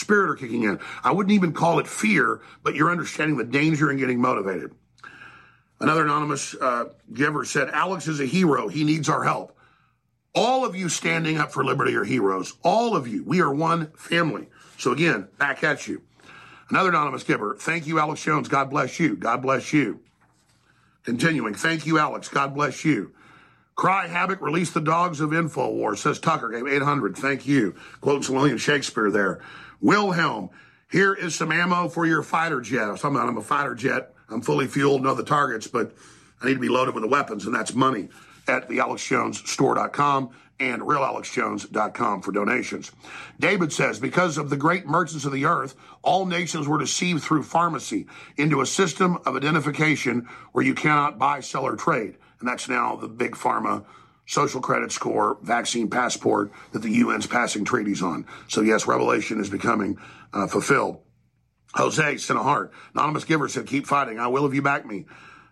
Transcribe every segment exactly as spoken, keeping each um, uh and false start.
spirit are kicking in. I wouldn't even call it fear, but you're understanding the danger and getting motivated. Another anonymous uh, giver said, Alex is a hero. He needs our help. All of you standing up for liberty are heroes. All of you. We are one family. So again, back at you. Another anonymous giver. Thank you, Alex Jones. God bless you. God bless you. Continuing. Thank you, Alex. God bless you. Cry Havoc, release the dogs of InfoWars, says Tucker, gave eight hundred. Thank you. Quoting some William Shakespeare there. Wilhelm, here is some ammo for your fighter jet. I was talking about I'm a fighter jet. I'm fully fueled, know the targets, but I need to be loaded with the weapons, and that's money at the alex jones store dot com and real alex jones dot com for donations. David says, because of the great merchants of the earth, all nations were deceived through pharmacy into a system of identification where you cannot buy, sell, or trade. And that's now the big pharma social credit score, vaccine passport that the U N's passing treaties on. So yes, Revelation is becoming uh, fulfilled. Jose sent a heart. Anonymous giver said, keep fighting. I will if you back me.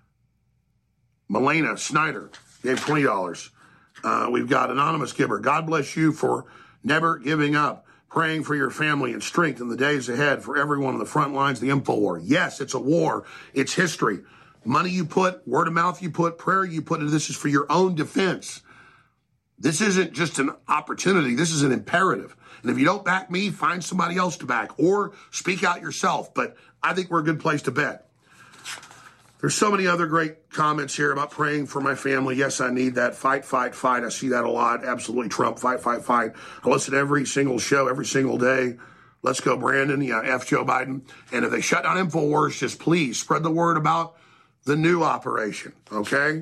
Melena Snyder gave twenty dollars. Uh, we've got anonymous giver. God bless you for never giving up, praying for your family and strength in the days ahead for everyone on the front lines of the info war. Yes, it's a war. It's history. Money you put, word of mouth you put, prayer you put into this is for your own defense. This isn't just an opportunity. This is an imperative. And if you don't back me, find somebody else to back or speak out yourself. But I think we're a good place to bet. There's so many other great comments here about praying for my family. Yes, I need that. Fight, fight, fight. I see that a lot. Absolutely, Trump. Fight, fight, fight. I listen to every single show, every single day. Let's go, Brandon. Yeah, F Joe Biden. And if they shut down InfoWars, just please spread the word about the new operation, okay?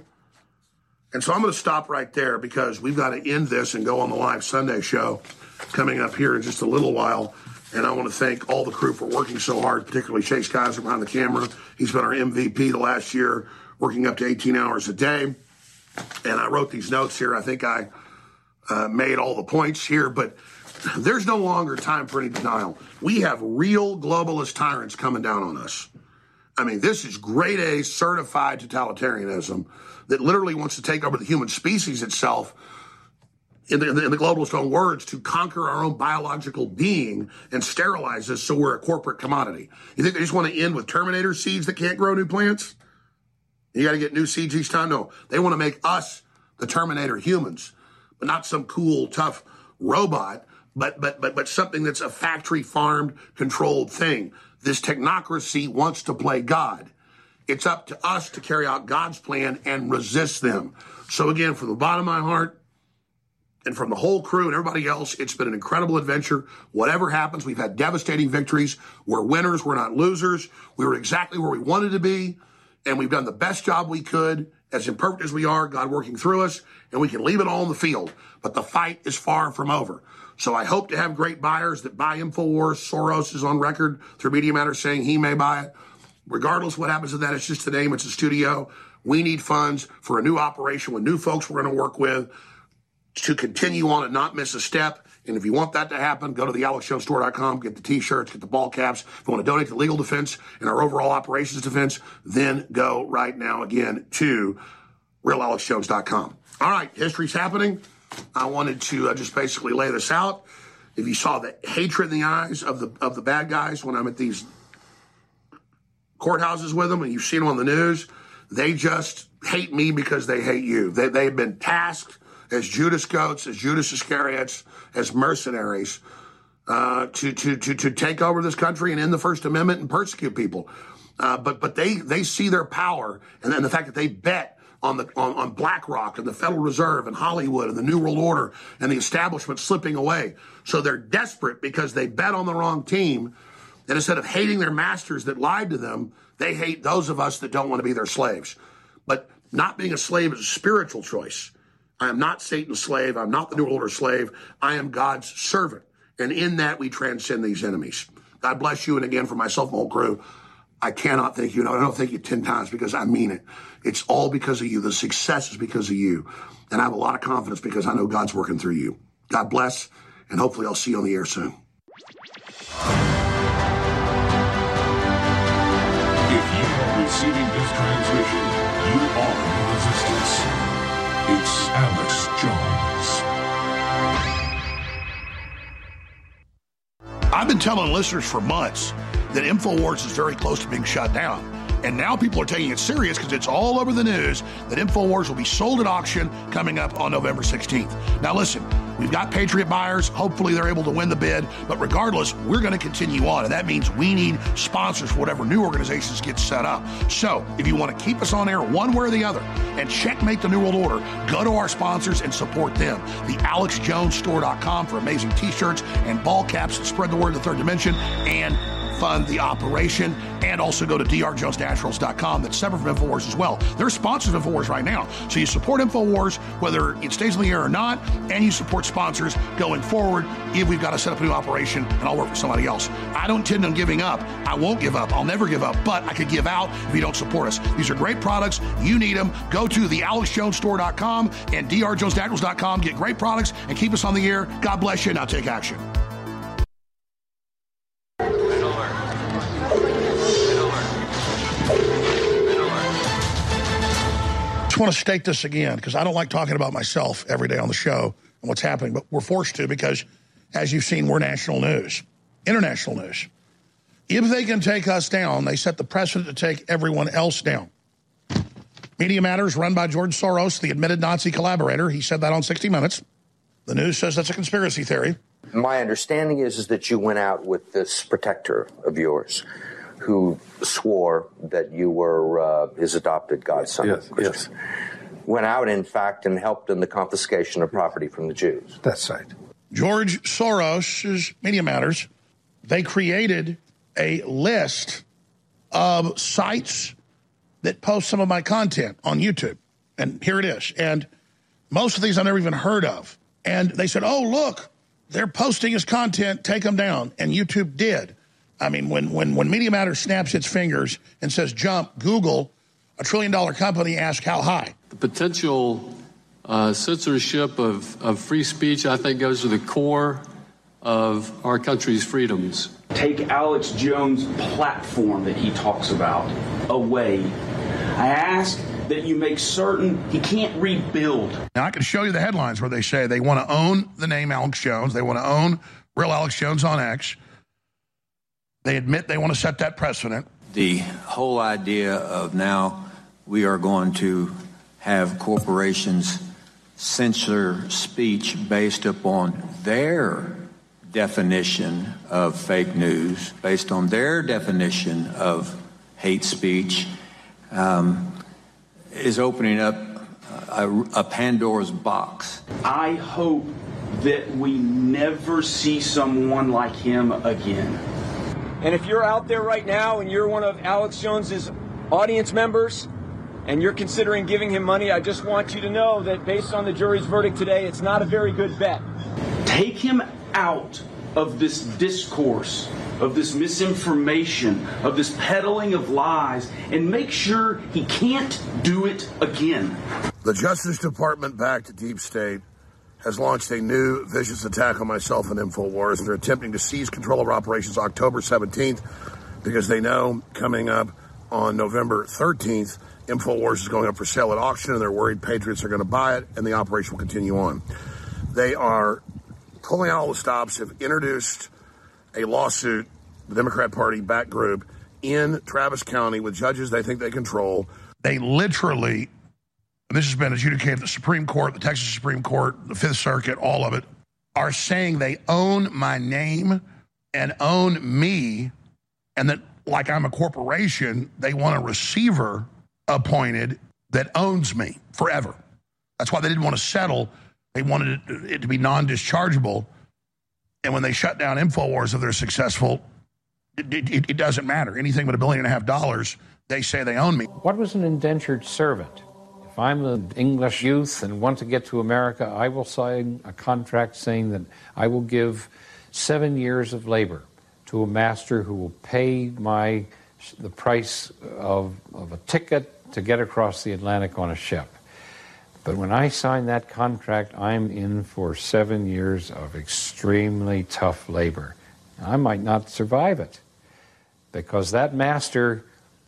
And so I'm going to stop right there because we've got to end this and go on the live Sunday show coming up here in just a little while. And I want to thank all the crew for working so hard, particularly Chase Kaiser behind the camera. He's been our M V P the last year, working up to eighteen hours a day. And I wrote these notes here. I think I uh, made all the points here, but there's no longer time for any denial. We have real globalist tyrants coming down on us. I mean, this is grade A certified totalitarianism that literally wants to take over the human species itself, in the, in the, in the globalist own words, to conquer our own biological being and sterilize us so we're a corporate commodity. You think they just want to end with Terminator seeds that can't grow new plants? You got to get new seeds each time? No, they want to make us the Terminator humans, but not some cool, tough robot, but but but but something that's a factory farmed, controlled thing. This technocracy wants to play God. It's up to us to carry out God's plan and resist them. So again, from the bottom of my heart and from the whole crew and everybody else, it's been an incredible adventure. Whatever happens, we've had devastating victories. We're winners. We're not losers. We were exactly where we wanted to be, and we've done the best job we could, as imperfect as we are, God working through us, and we can leave it all in the field. But the fight is far from over. So I hope to have great buyers that buy InfoWars. Soros is on record through Media Matters saying he may buy it. Regardless of what happens to that, it's just a name, it's a studio. We need funds for a new operation with new folks we're going to work with to continue on and not miss a step. And if you want that to happen, go to the alex jones store dot com, get the T-shirts, get the ball caps. If you want to donate to legal defense and our overall operations defense, then go right now again to real alex jones dot com. All right, history's happening. I wanted to uh, just basically lay this out. If you saw the hatred in the eyes of the of the bad guys when I'm at these courthouses with them, and you've seen them on the news, they just hate me because they hate you. They, they've been tasked as Judas goats, as Judas Iscariots, as mercenaries uh, to, to, to, to take over this country and end the First Amendment and persecute people. Uh, but but they, they see their power, and then the fact that they bet on the on, on BlackRock and the Federal Reserve and Hollywood and the New World Order and the establishment slipping away. So they're desperate because they bet on the wrong team. And instead of hating their masters that lied to them, they hate those of us that don't want to be their slaves. But not being a slave is a spiritual choice. I am not Satan's slave. I'm not the New World Order slave. I am God's servant. And in that, we transcend these enemies. God bless you. And again, for myself and the whole crew, I cannot thank you. And I don't thank you ten times because I mean it. It's all because of you. The success is because of you. And I have a lot of confidence because I know God's working through you. God bless. And hopefully I'll see you on the air soon. If you are receiving this transmission, you are the resistance. It's Alex Jones. I've been telling listeners for months that InfoWars is very close to being shut down. And now people are taking it serious because it's all over the news that InfoWars will be sold at auction coming up on November sixteenth. Now listen, we've got Patriot buyers. Hopefully they're able to win the bid. But regardless, we're going to continue on. And that means we need sponsors for whatever new organizations get set up. So if you want to keep us on air one way or the other and checkmate the New World Order, go to our sponsors and support them. The alex jones store dot com for amazing t-shirts and ball caps that spread the word of the third dimension and fund the operation, and also go to d r jones naturals dot com. That's separate from InfoWars as well. They're sponsors of InfoWars right now. So you support InfoWars whether it stays on the air or not, and you support sponsors going forward if we've got to set up a new operation and I'll work for somebody else. I don't intend on giving up. I won't give up. I'll never give up, but I could give out if you don't support us. These are great products. You need them. Go to the alex jones store dot com and d r jones naturals dot com. Get great products and keep us on the air. God bless you. Now take action. I want to state this again because I don't like talking about myself every day on the show and what's happening, but we're forced to because, as you've seen, we're national news, international news. If they can take us down, they set the precedent to take everyone else down. Media Matters, run by George Soros, the admitted Nazi collaborator. He said that on sixty minutes. The news says that's a conspiracy theory. My understanding is, is that you went out with this protector of yours who swore that you were uh, his adopted godson. Yes, yes. Went out, in fact, and helped in the confiscation of property from the Jews. That's right. George Soros' Media Matters, they created a list of sites that post some of my content on YouTube. And here it is. And most of these I've never even heard of. And they said, oh, look, they're posting his content, take them down. And YouTube did. I mean, when, when, when Media Matters snaps its fingers and says jump, Google, a trillion-dollar company, asks how high. The potential uh, censorship of, of free speech, I think, goes to the core of our country's freedoms. Take Alex Jones' platform that he talks about away. I ask that you make certain he can't rebuild. Now, I can show you the headlines where they say they want to own the name Alex Jones. They want to own real Alex Jones on X. They admit they want to set that precedent. The whole idea of now we are going to have corporations censor speech based upon their definition of fake news, based on their definition of hate speech, um, is opening up a, a Pandora's box. I hope that we never see someone like him again. And if you're out there right now and you're one of Alex Jones's audience members and you're considering giving him money, I just want you to know that based on the jury's verdict today, it's not a very good bet. Take him out of this discourse, of this misinformation, of this peddling of lies, and make sure he can't do it again. The Justice Department-backed Deep State has launched a new vicious attack on myself and InfoWars, and they're attempting to seize control of operations October seventeenth because they know coming up on November thirteenth, InfoWars is going up for sale at auction, and they're worried patriots are going to buy it, and the operation will continue on. They are pulling out all the stops, have introduced a lawsuit, the Democrat Party back group, in Travis County with judges they think they control. They literally... this has been adjudicated at the Supreme Court, the Texas Supreme Court, the Fifth Circuit, all of it, are saying they own my name and own me, and that, like I'm a corporation, they want a receiver appointed that owns me forever. That's why they didn't want to settle. They wanted it, it to be non-dischargeable. And when they shut down InfoWars, if they're successful, it, it, it doesn't matter. Anything but a billion and a half dollars, they say they own me. What was an indentured servant? If I'm an English youth and want to get to America, I will sign a contract saying that I will give seven years of labor to a master who will pay my the price of, of a ticket to get across the Atlantic on a ship. But when I sign that contract, I'm in for seven years of extremely tough labor. I might not survive it because that master,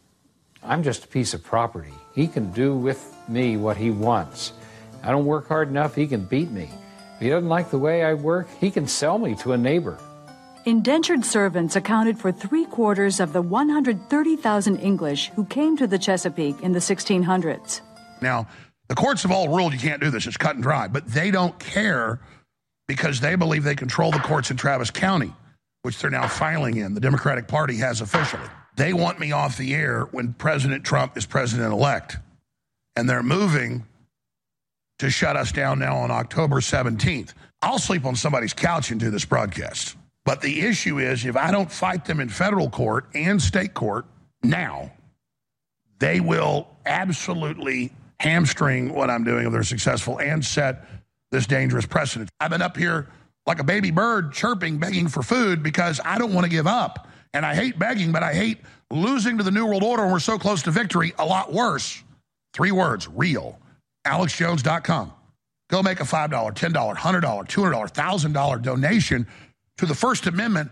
I'm just a piece of property. He can do with me what he wants. I don't work hard enough, he can beat me. If he doesn't like the way I work, he can sell me to a neighbor. Indentured servants accounted for three-quarters of the one hundred thirty thousand English who came to the Chesapeake in the sixteen hundreds. Now, the courts have all ruled you can't do this. It's cut and dry. But they don't care because they believe they control the courts in Travis County, which they're now filing in. The Democratic Party has officially. They want me off the air when President Trump is president-elect. And they're moving to shut us down now on October seventeenth. I'll sleep on somebody's couch and do this broadcast. But the issue is, if I don't fight them in federal court and state court now, they will absolutely hamstring what I'm doing if they're successful and set this dangerous precedent. I've been up here like a baby bird chirping, begging for food because I don't want to give up. And I hate begging, but I hate losing to the New World Order when we're so close to victory. A lot worse. Three words, real. Alex Jones dot com. Go make a five dollars, ten dollars, one hundred dollars, two hundred dollars, one thousand dollars donation to the First Amendment.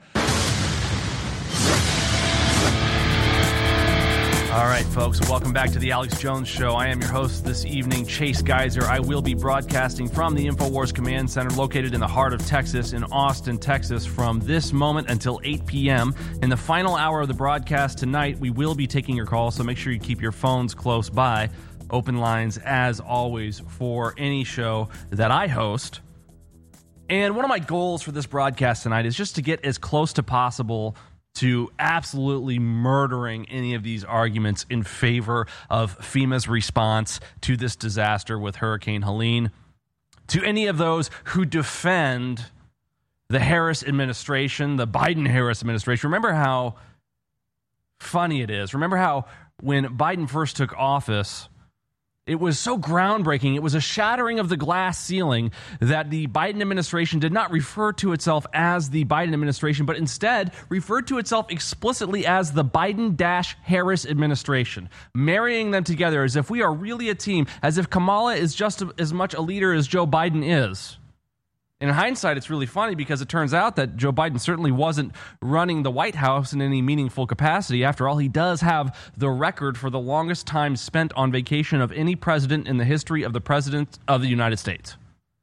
All right, folks, welcome back to the Alex Jones Show. I am your host this evening, Chase Geiser. I will be broadcasting from the InfoWars Command Center located in the heart of Texas, in Austin, Texas, from this moment until eight p.m. In the final hour of the broadcast tonight, we will be taking your calls, so make sure you keep your phones close by. Open lines, as always, for any show that I host. And one of my goals for this broadcast tonight is just to get as close to possible to absolutely murdering any of these arguments in favor of FEMA's response to this disaster with Hurricane Helene, to any of those who defend the Harris administration, the Biden-Harris administration. Remember how funny it is. Remember how when Biden first took office, it was so groundbreaking. It was a shattering of the glass ceiling that the Biden administration did not refer to itself as the Biden administration, but instead referred to itself explicitly as the Biden-Harris administration, marrying them together as if we are really a team, as if Kamala is just as much a leader as Joe Biden is. In hindsight, it's really funny because it turns out that Joe Biden certainly wasn't running the White House in any meaningful capacity. After all, he does have the record for the longest time spent on vacation of any president in the history of the president of the United States.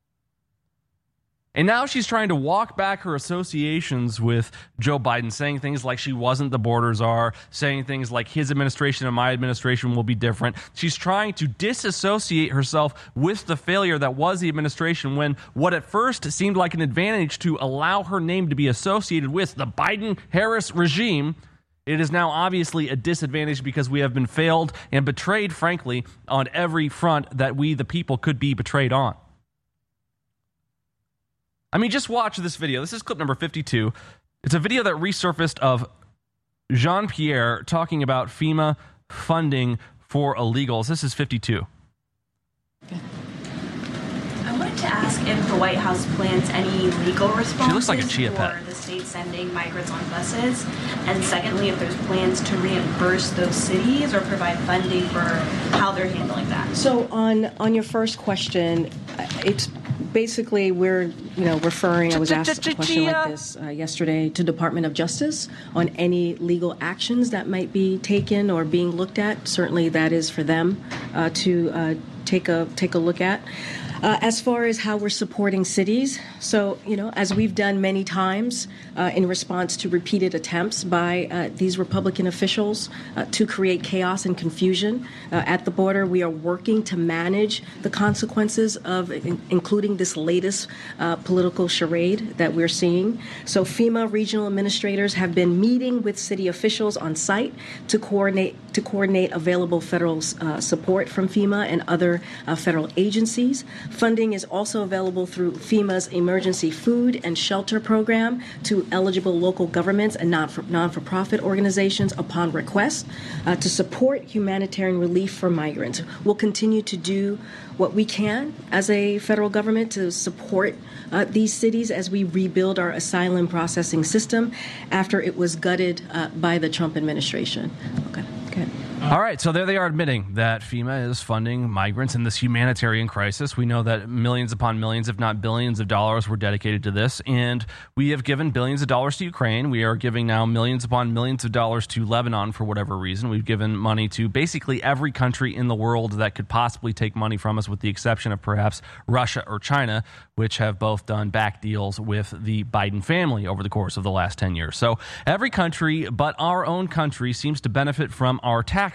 And now she's trying to walk back her associations with Joe Biden, saying things like she wasn't the border czar, saying things like his administration and my administration will be different. She's trying to disassociate herself with the failure that was the administration when what at first seemed like an advantage to allow her name to be associated with the Biden-Harris regime, it is now obviously a disadvantage because we have been failed and betrayed, frankly, on every front that we, the people, could be betrayed on. I mean, just watch this video. This is clip number fifty-two. It's a video that resurfaced of Jean-Pierre talking about FEMA funding for illegals. This is fifty-two. I wanted to ask if the White House plans any legal responses she looks like a chia pet. for the state sending migrants on buses, and secondly, if there's plans to reimburse those cities or provide funding for how they're handling that. So on on your first question, it's basically we're you know referring. I was asked a question like this uh, yesterday to Department of Justice on any legal actions that might be taken or being looked at. Certainly, that is for them uh, to uh, take a take a look at. Uh, as far as how we're supporting cities, so, you know, as we've done many times uh, in response to repeated attempts by uh, these Republican officials uh, to create chaos and confusion uh, at the border, we are working to manage the consequences of in- including this latest uh, political charade that we're seeing. So FEMA regional administrators have been meeting with city officials on site to coordinate to coordinate available federal uh, support from FEMA and other uh, federal agencies. Funding is also available through FEMA's Emergency Food and Shelter Program to eligible local governments and non-for-profit organizations upon request uh, to support humanitarian relief for migrants. We'll continue to do what we can as a federal government to support uh, these cities as we rebuild our asylum processing system after it was gutted uh, by the Trump administration. Okay. Okay. All right, so there they are admitting that FEMA is funding migrants in this humanitarian crisis. We know that millions upon millions, if not billions of dollars were dedicated to this, and we have given billions of dollars to Ukraine. We are giving now millions upon millions of dollars to Lebanon for whatever reason. We've given money to basically every country in the world that could possibly take money from us, with the exception of perhaps Russia or China, which have both done back deals with the Biden family over the course of the last ten years. So every country but our own country seems to benefit from our taxes.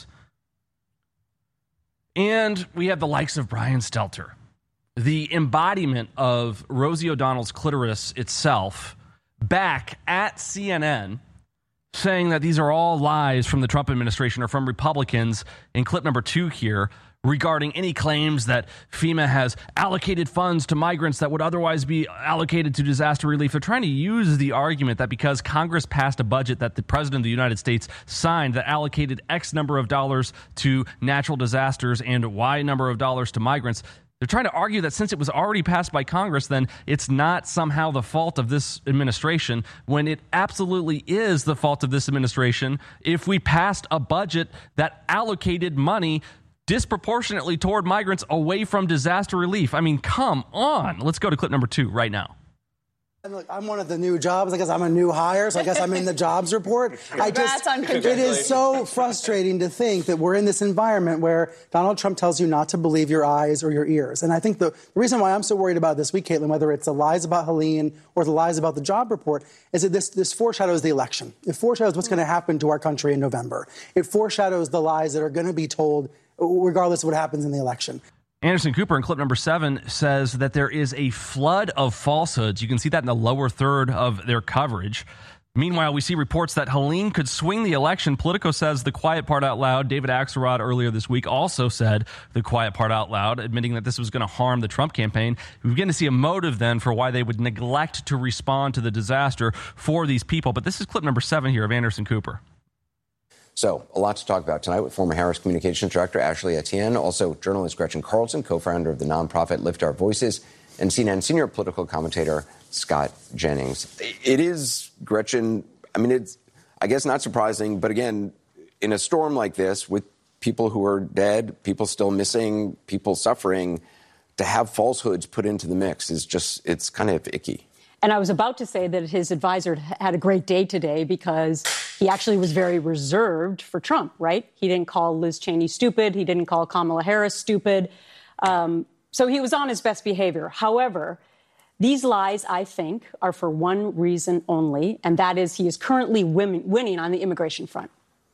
And we have the likes of Brian Stelter, the embodiment of Rosie O'Donnell's clitoris itself, back at C N N saying that these are all lies from the Trump administration or from Republicans in clip number two here, regarding any claims that FEMA has allocated funds to migrants that would otherwise be allocated to disaster relief. They're trying to use the argument that because Congress passed a budget that the President of the United States signed that allocated X number of dollars to natural disasters and Y number of dollars to migrants, they're trying to argue that since it was already passed by Congress, then it's not somehow the fault of this administration, when it absolutely is the fault of this administration if we passed a budget that allocated money disproportionately toward migrants away from disaster relief. I mean, come on. Let's go to clip number two right now. And look, I'm one of the new jobs. I guess I'm a new hire, so I guess I'm in the jobs report. I just, it is so frustrating to think that we're in this environment where Donald Trump tells you not to believe your eyes or your ears. And I think the, the reason why I'm so worried about this week, Caitlin, whether it's the lies about Helene or the lies about the job report, is that this, this foreshadows the election. It foreshadows what's going to happen to our country in November. It foreshadows the lies that are going to be told regardless of what happens in the election. Anderson Cooper in clip number seven says that there is a flood of falsehoods. You can see that in the lower third of their coverage. Meanwhile, we see reports that Helene could swing the election. Politico says the quiet part out loud. David Axelrod earlier this week also said the quiet part out loud, admitting that this was going to harm the Trump campaign. We begin to see a motive then for why they would neglect to respond to the disaster for these people. But this is clip number seven here of Anderson Cooper. So, a lot to talk about tonight with former Harris Communications Director Ashley Etienne, also journalist Gretchen Carlson, co-founder of the nonprofit Lift Our Voices, and C N N senior political commentator Scott Jennings. It is, Gretchen, I mean, it's, I guess, not surprising, but again, in a storm like this, with people who are dead, people still missing, people suffering, to have falsehoods put into the mix is just, it's kind of icky. And I was about to say that his advisor had a great day today because he actually was very reserved for Trump, right? He didn't call Liz Cheney stupid. He didn't call Kamala Harris stupid. Um, so he was on his best behavior. However, these lies, I think, are for one reason only, and that is he is currently win- winning on the immigration front.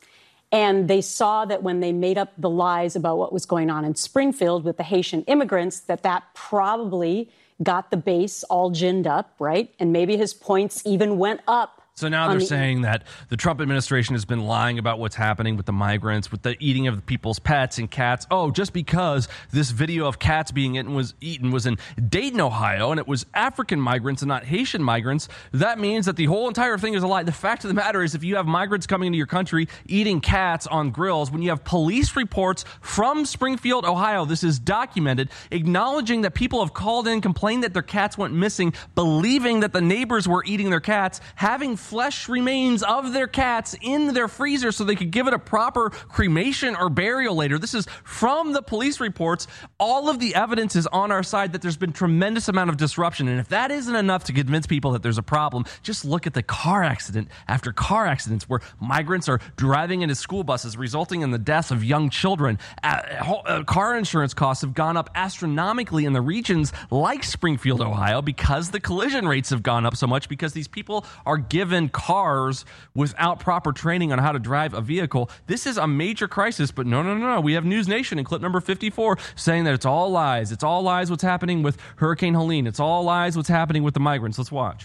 And they saw that when they made up the lies about what was going on in Springfield with the Haitian immigrants, that that probably got the base all ginned up, right? And maybe his points even went up. So now they're the- saying that the Trump administration has been lying about what's happening with the migrants, with the eating of people's pets and cats. Oh, just because this video of cats being eaten was eaten was in Dayton, Ohio, and it was African migrants and not Haitian migrants, that means that the whole entire thing is a lie. The fact of the matter is, if you have migrants coming into your country eating cats on grills, when you have police reports from Springfield, Ohio, this is documented, acknowledging that people have called in, complained that their cats went missing, believing that the neighbors were eating their cats, having flesh remains of their cats in their freezer so they could give it a proper cremation or burial later. This is from the police reports. All of the evidence is on our side that there's been tremendous amount of disruption. And if that isn't enough to convince people that there's a problem, just look at the car accident after car accidents where migrants are driving into school buses, resulting in the deaths of young children. Uh, car insurance costs have gone up astronomically in the regions like Springfield, Ohio, because the collision rates have gone up so much because these people are given cars without proper training on how to drive a vehicle. This is a major crisis, but no, no, no, no. We have News Nation in clip number fifty-four saying that it's all lies. It's all lies what's happening with Hurricane Helene. It's all lies what's happening with the migrants. Let's watch.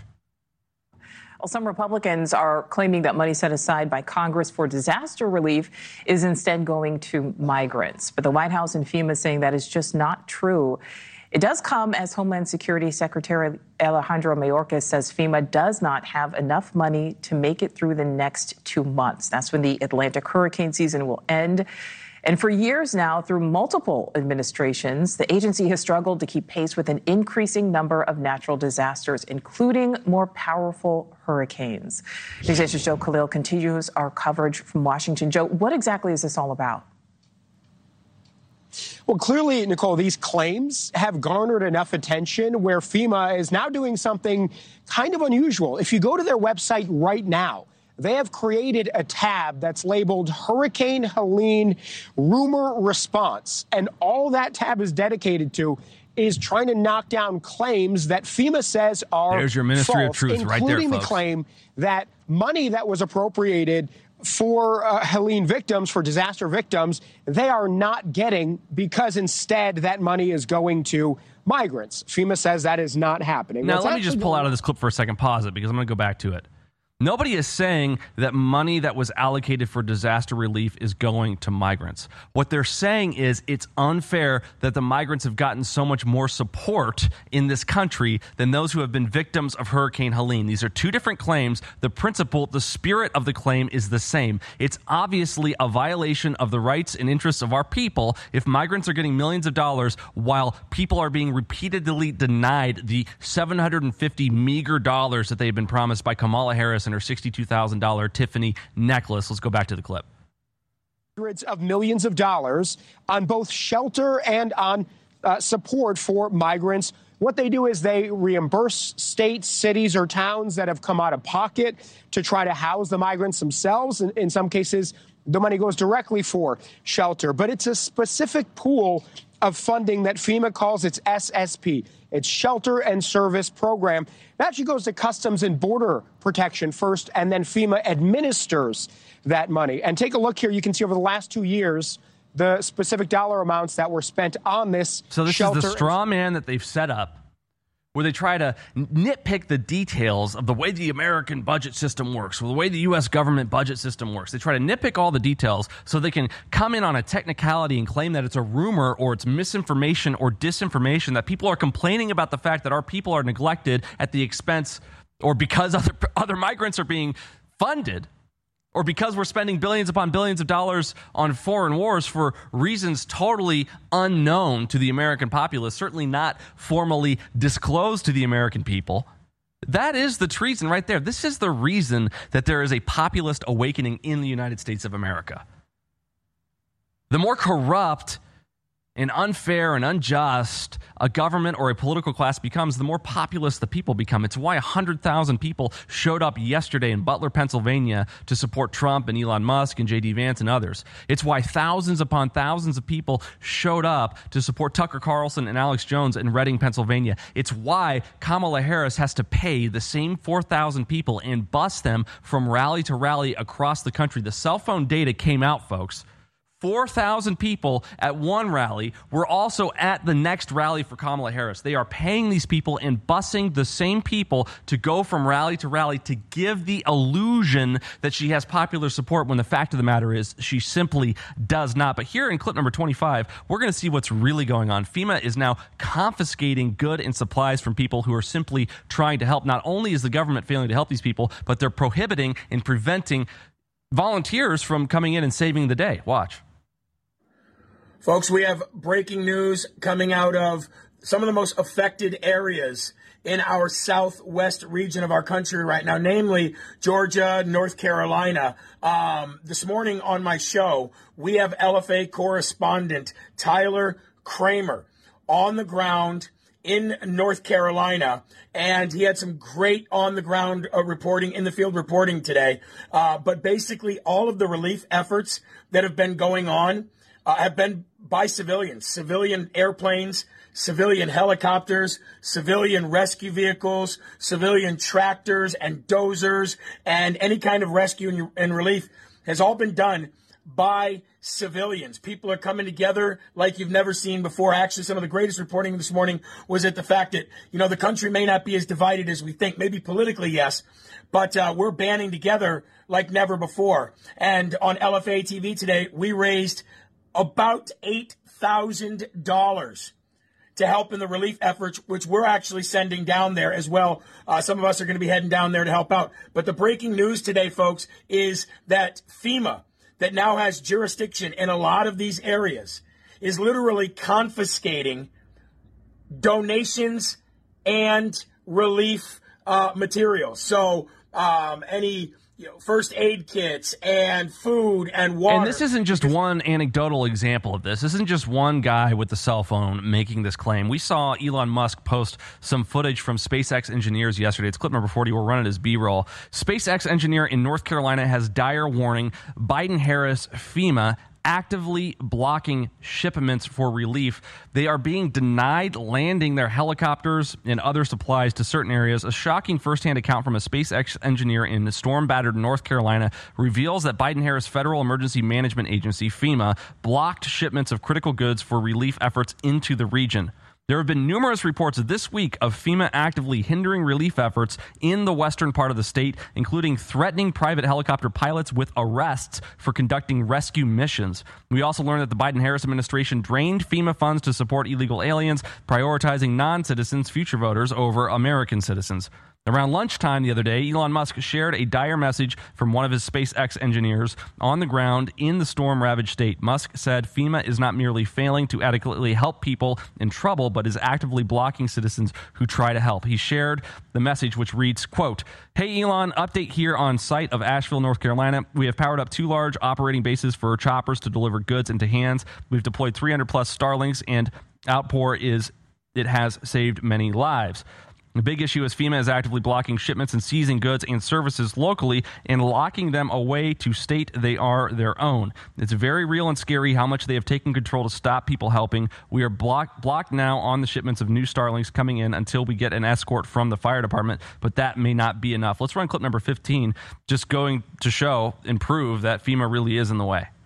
Well, some Republicans are claiming that money set aside by Congress for disaster relief is instead going to migrants. But the White House and FEMA saying that is just not true. It does come as Homeland Security Secretary Alejandro Mayorkas says FEMA does not have enough money to make it through the next two months. That's when the Atlantic hurricane season will end. And for years now, through multiple administrations, the agency has struggled to keep pace with an increasing number of natural disasters, including more powerful hurricanes. NewsNation's Joe Khalil continues our coverage from Washington. Joe, what exactly is this all about? Well, clearly, Nicole, these claims have garnered enough attention where FEMA is now doing something kind of unusual. If you go to their website right now, they have created a tab that's labeled Hurricane Helene Rumor Response. And all that tab is dedicated to is trying to knock down claims that FEMA says are There's your Ministry false, of Truth right there, including the folks. claim that money that was appropriated for uh, Helene victims, for disaster victims, they are not getting because instead that money is going to migrants. FEMA says that is not happening. Now, What's let me just pull out of this clip for a second, pause it, because I'm going to go back to it. Nobody is saying that money that was allocated for disaster relief is going to migrants. What they're saying is it's unfair that the migrants have gotten so much more support in this country than those who have been victims of Hurricane Helene. These are two different claims. The principle, the spirit of the claim is the same. It's obviously a violation of the rights and interests of our people if migrants are getting millions of dollars while people are being repeatedly denied the seven hundred fifty meager dollars that they've been promised by Kamala Harris and her sixty-two thousand dollars Tiffany necklace. Let's go back to the clip. Hundreds of millions of dollars on both shelter and on uh, support for migrants. What they do is they reimburse states, cities, or towns that have come out of pocket to try to house the migrants themselves. In, in some cases, the money goes directly for shelter. But it's a specific pool of funding that FEMA calls its S S P. It's Shelter and Service Program. It actually goes to Customs and Border Protection first, and then FEMA administers that money. And take a look here. You can see over the last two years, the specific dollar amounts that were spent on this. So this shelter is the straw man that they've set up, where they try to nitpick the details of the way the American budget system works, or the way the U S government budget system works. They try to nitpick all the details so they can come in on a technicality and claim that it's a rumor or it's misinformation or disinformation, that people are complaining about the fact that our people are neglected at the expense or because other, other migrants are being funded, or because we're spending billions upon billions of dollars on foreign wars for reasons totally unknown to the American populace, certainly not formally disclosed to the American people. That is the treason right there. This is the reason that there is a populist awakening in the United States of America. The more corrupt and unfair and unjust a government or a political class becomes, the more populist the people become. It's why one hundred thousand people showed up yesterday in Butler, Pennsylvania to support Trump and Elon Musk and J D Vance and others. It's why thousands upon thousands of people showed up to support Tucker Carlson and Alex Jones in Reading, Pennsylvania. It's why Kamala Harris has to pay the same four thousand people and bus them from rally to rally across the country. The cell phone data came out, folks. four thousand people at one rally were also at the next rally for Kamala Harris. They are paying these people and busing the same people to go from rally to rally to give the illusion that she has popular support when the fact of the matter is she simply does not. But here in clip number twenty-five, we're going to see what's really going on. FEMA is now confiscating good and supplies from people who are simply trying to help. Not only is the government failing to help these people, but they're prohibiting and preventing volunteers from coming in and saving the day. Watch. Folks, we have breaking news coming out of some of the most affected areas in our southwest region of our country right now, namely Georgia, North Carolina. Um, this morning on my show, we have L F A correspondent Tyler Kramer on the ground in North Carolina, and he had some great on-the-ground uh, reporting, in-the-field reporting today. Uh, but basically, all of the relief efforts that have been going on uh, have been by civilians, civilian airplanes, civilian helicopters, civilian rescue vehicles, civilian tractors and dozers, and any kind of rescue and, and relief has all been done by civilians. People are coming together like you've never seen before. Actually, some of the greatest reporting this morning was at the fact that, you know, the country may not be as divided as we think. Maybe politically, yes, but uh, we're banding together like never before. And on L F A T V today, we raised about eight thousand dollars to help in the relief efforts, which we're actually sending down there as well. Uh, some of us are going to be heading down there to help out. But the breaking news today, folks, is that FEMA, that now has jurisdiction in a lot of these areas is literally confiscating donations and relief uh, materials. So um, any you know, first aid kits and food and water. And this isn't just one anecdotal example of this. This isn't just one guy with the cell phone making this claim. We saw Elon Musk post some footage from SpaceX engineers yesterday. It's clip number forty. We'll run it as B-roll. SpaceX engineer in North Carolina has dire warning. Biden-Harris FEMA actively blocking shipments for relief. They are being denied landing their helicopters and other supplies to certain areas. A shocking firsthand account from a SpaceX engineer in storm-battered North Carolina reveals that Biden-Harris Federal Emergency Management Agency, FEMA, blocked shipments of critical goods for relief efforts into the region. There have been numerous reports this week of FEMA actively hindering relief efforts in the western part of the state, including threatening private helicopter pilots with arrests for conducting rescue missions. We also learned that the Biden-Harris administration drained FEMA funds to support illegal aliens, prioritizing non-citizens, future voters, over American citizens. Around lunchtime the other day, Elon Musk shared a dire message from one of his SpaceX engineers on the ground in the storm-ravaged state. Musk said FEMA is not merely failing to adequately help people in trouble, but is actively blocking citizens who try to help. He shared the message, which reads, quote, "Hey, Elon, update here on site of Asheville, North Carolina. We have powered up two large operating bases for choppers to deliver goods into hands. We've deployed three hundred plus Starlinks, and outpour is it has saved many lives. The big issue is FEMA is actively blocking shipments and seizing goods and services locally and locking them away to state they are their own. It's very real and scary how much they have taken control to stop people helping. We are blocked blocked now on the shipments of new Starlinks coming in until we get an escort from the fire department, but that may not be enough." Let's run clip number fifteen, just going to show and prove that FEMA really is in the way.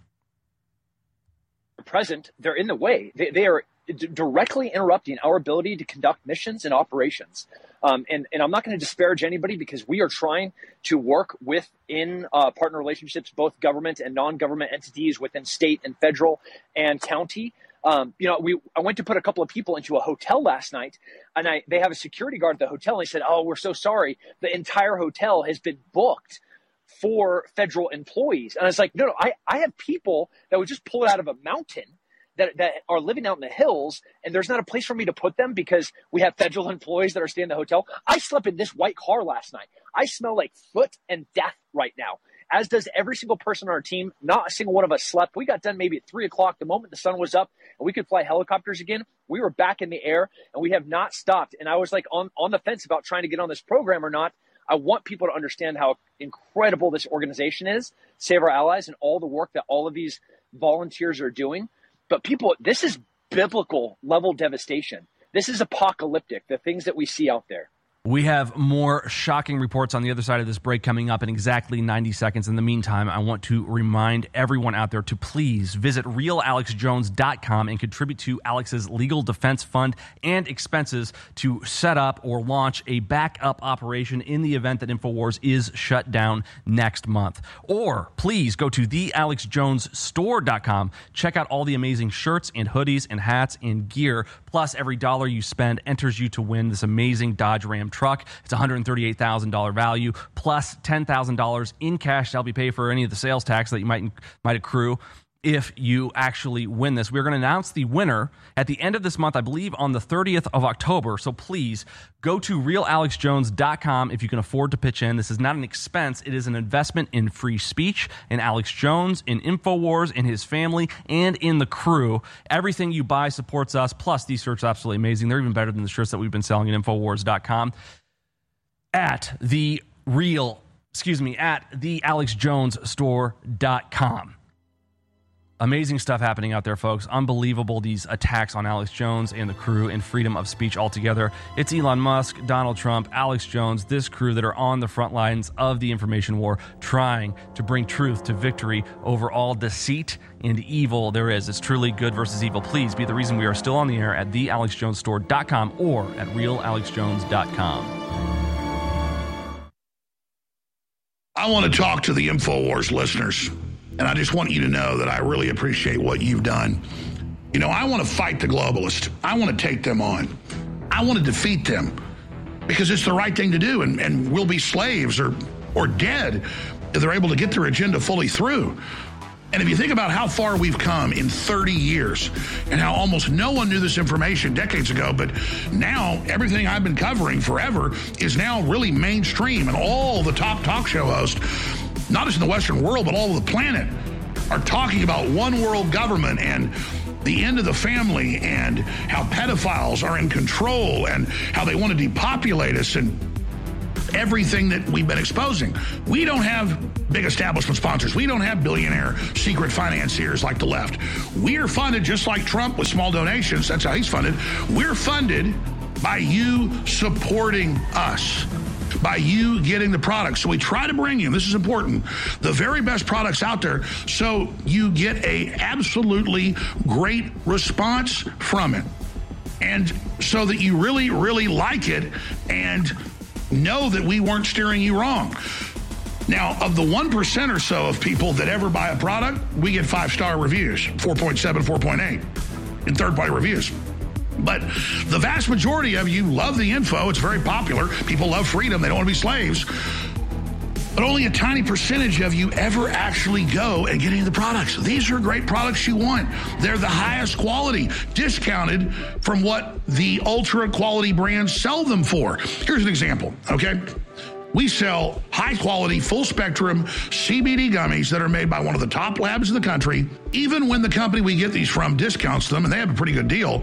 Present, they're in the way. They, they are d- directly interrupting our ability to conduct missions and operations. Um, and, and I'm not going to disparage anybody because we are trying to work within uh, partner relationships, both government and non-government entities within state and federal and county. Um, you know, we I went to put a couple of people into a hotel last night, and I they have a security guard at the hotel, and they said, "Oh, we're so sorry. The entire hotel has been booked for federal employees." And I was like, no, no, I, I have people that would just pull it out of a mountain that, that are living out in the hills, and there's not a place for me to put them because we have federal employees that are staying in the hotel. I slept in this white car last night. I smell like foot and death right now, as does every single person on our team. Not a single one of us slept. We got done maybe at three o'clock the moment the sun was up and we could fly helicopters again. We were back in the air, and we have not stopped. And I was like on, on the fence about trying to get on this program or not. I want people to understand how incredible this organization is, Save Our Allies, and all the work that all of these volunteers are doing. But people, this is biblical level devastation. This is apocalyptic, the things that we see out there. We have more shocking reports on the other side of this break coming up in exactly ninety seconds. In the meantime, I want to remind everyone out there to please visit real alex jones dot com and contribute to Alex's legal defense fund and expenses to set up or launch a backup operation in the event that InfoWars is shut down next month. Or please go to the alex jones store dot com. Check out all the amazing shirts and hoodies and hats and gear. Plus, every dollar you spend enters you to win this amazing Dodge Ram truck. It's one hundred thirty-eight thousand dollars value plus ten thousand dollars in cash to help you pay for any of the sales tax that you might might accrue if you actually win this. We're going to announce the winner at the end of this month, I believe on the thirtieth of October. So please go to real alex jones dot com if you can afford to pitch in. This is not an expense. It is an investment in free speech, in Alex Jones, in InfoWars, in his family, and in the crew. Everything you buy supports us. Plus, these shirts are absolutely amazing. They're even better than the shirts that we've been selling at infowars dot com. At the real, excuse me, at the alex jones store dot com. Amazing stuff happening out there, folks. Unbelievable, these attacks on Alex Jones and the crew and freedom of speech altogether. It's Elon Musk, Donald Trump, Alex Jones, this crew that are on the front lines of the information war, trying to bring truth to victory over all deceit and evil there is. It's truly good versus evil. Please be the reason we are still on the air at the alex jones store dot com or at real alex jones dot com. I want to talk to the InfoWars listeners. And I just want you to know that I really appreciate what you've done. You know, I want to fight the globalists. I want to take them on. I want to defeat them because it's the right thing to do. And, and we'll be slaves or, or dead if they're able to get their agenda fully through. And if you think about how far we've come in thirty years and how almost no one knew this information decades ago, but now everything I've been covering forever is now really mainstream, and all the top talk show hosts, not just in the Western world, but all over the planet, are talking about one world government and the end of the family and how pedophiles are in control and how they want to depopulate us and everything that we've been exposing. We don't have big establishment sponsors. We don't have billionaire secret financiers like the left. We are funded just like Trump with small donations. That's how he's funded. We're funded by you supporting us, by you getting the products. So we try to bring you, this is important, the very best products out there so you get a absolutely great response from it. And so that you really, really like it and know that we weren't steering you wrong. Now, of the one percent or so of people that ever buy a product, we get five-star reviews, four point seven, four point eight in third-party reviews. But the vast majority of you love the info. It's very popular. People love freedom. They don't want to be slaves. But only a tiny percentage of you ever actually go and get any of the products. These are great products you want. They're the highest quality, discounted from what the ultra quality brands sell them for. Here's an example, okay? We sell high-quality, full-spectrum C B D gummies that are made by one of the top labs in the country. Even when the company we get these from discounts them, and they have a pretty good deal,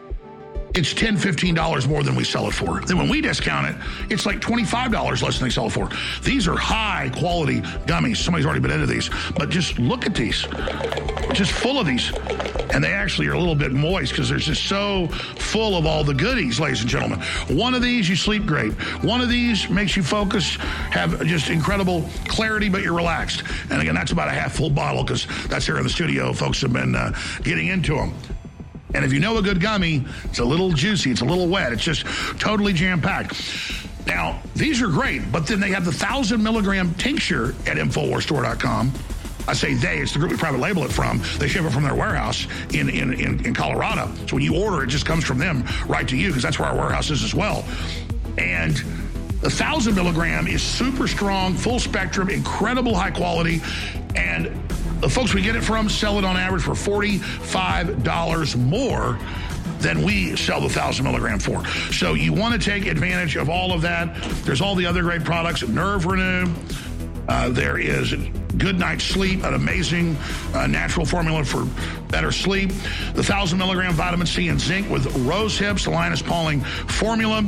it's ten dollars, fifteen dollars more than we sell it for. Then when we discount it, it's like twenty-five dollars less than they sell it for. These are high-quality gummies. Somebody's already been into these. But just look at these. Just full of these. And they actually are a little bit moist because they're just so full of all the goodies, ladies and gentlemen. One of these, you sleep great. One of these makes you focus, have just incredible clarity, but you're relaxed. And again, that's about a half-full bottle because that's here in the studio. Folks have been uh, getting into them. And if you know a good gummy, it's a little juicy, it's a little wet, it's just totally jam-packed. Now, these are great, but then they have the one thousand milligram tincture at Infowars Store dot com. I say they, it's the group we private label it from. They ship it from their warehouse in, in, in, in Colorado. So when you order, it just comes from them right to you because that's where our warehouse is as well. And the one thousand milligram is super strong, full spectrum, incredible high quality, and the folks we get it from sell it on average for forty-five dollars more than we sell the one thousand milligram for. So you want to take advantage of all of that. There's all the other great products, Nerve Renew. Uh, there is Good Night Sleep, an amazing uh, natural formula for better sleep. The one thousand milligram vitamin C and zinc with Rose Hips, the Linus Pauling formula.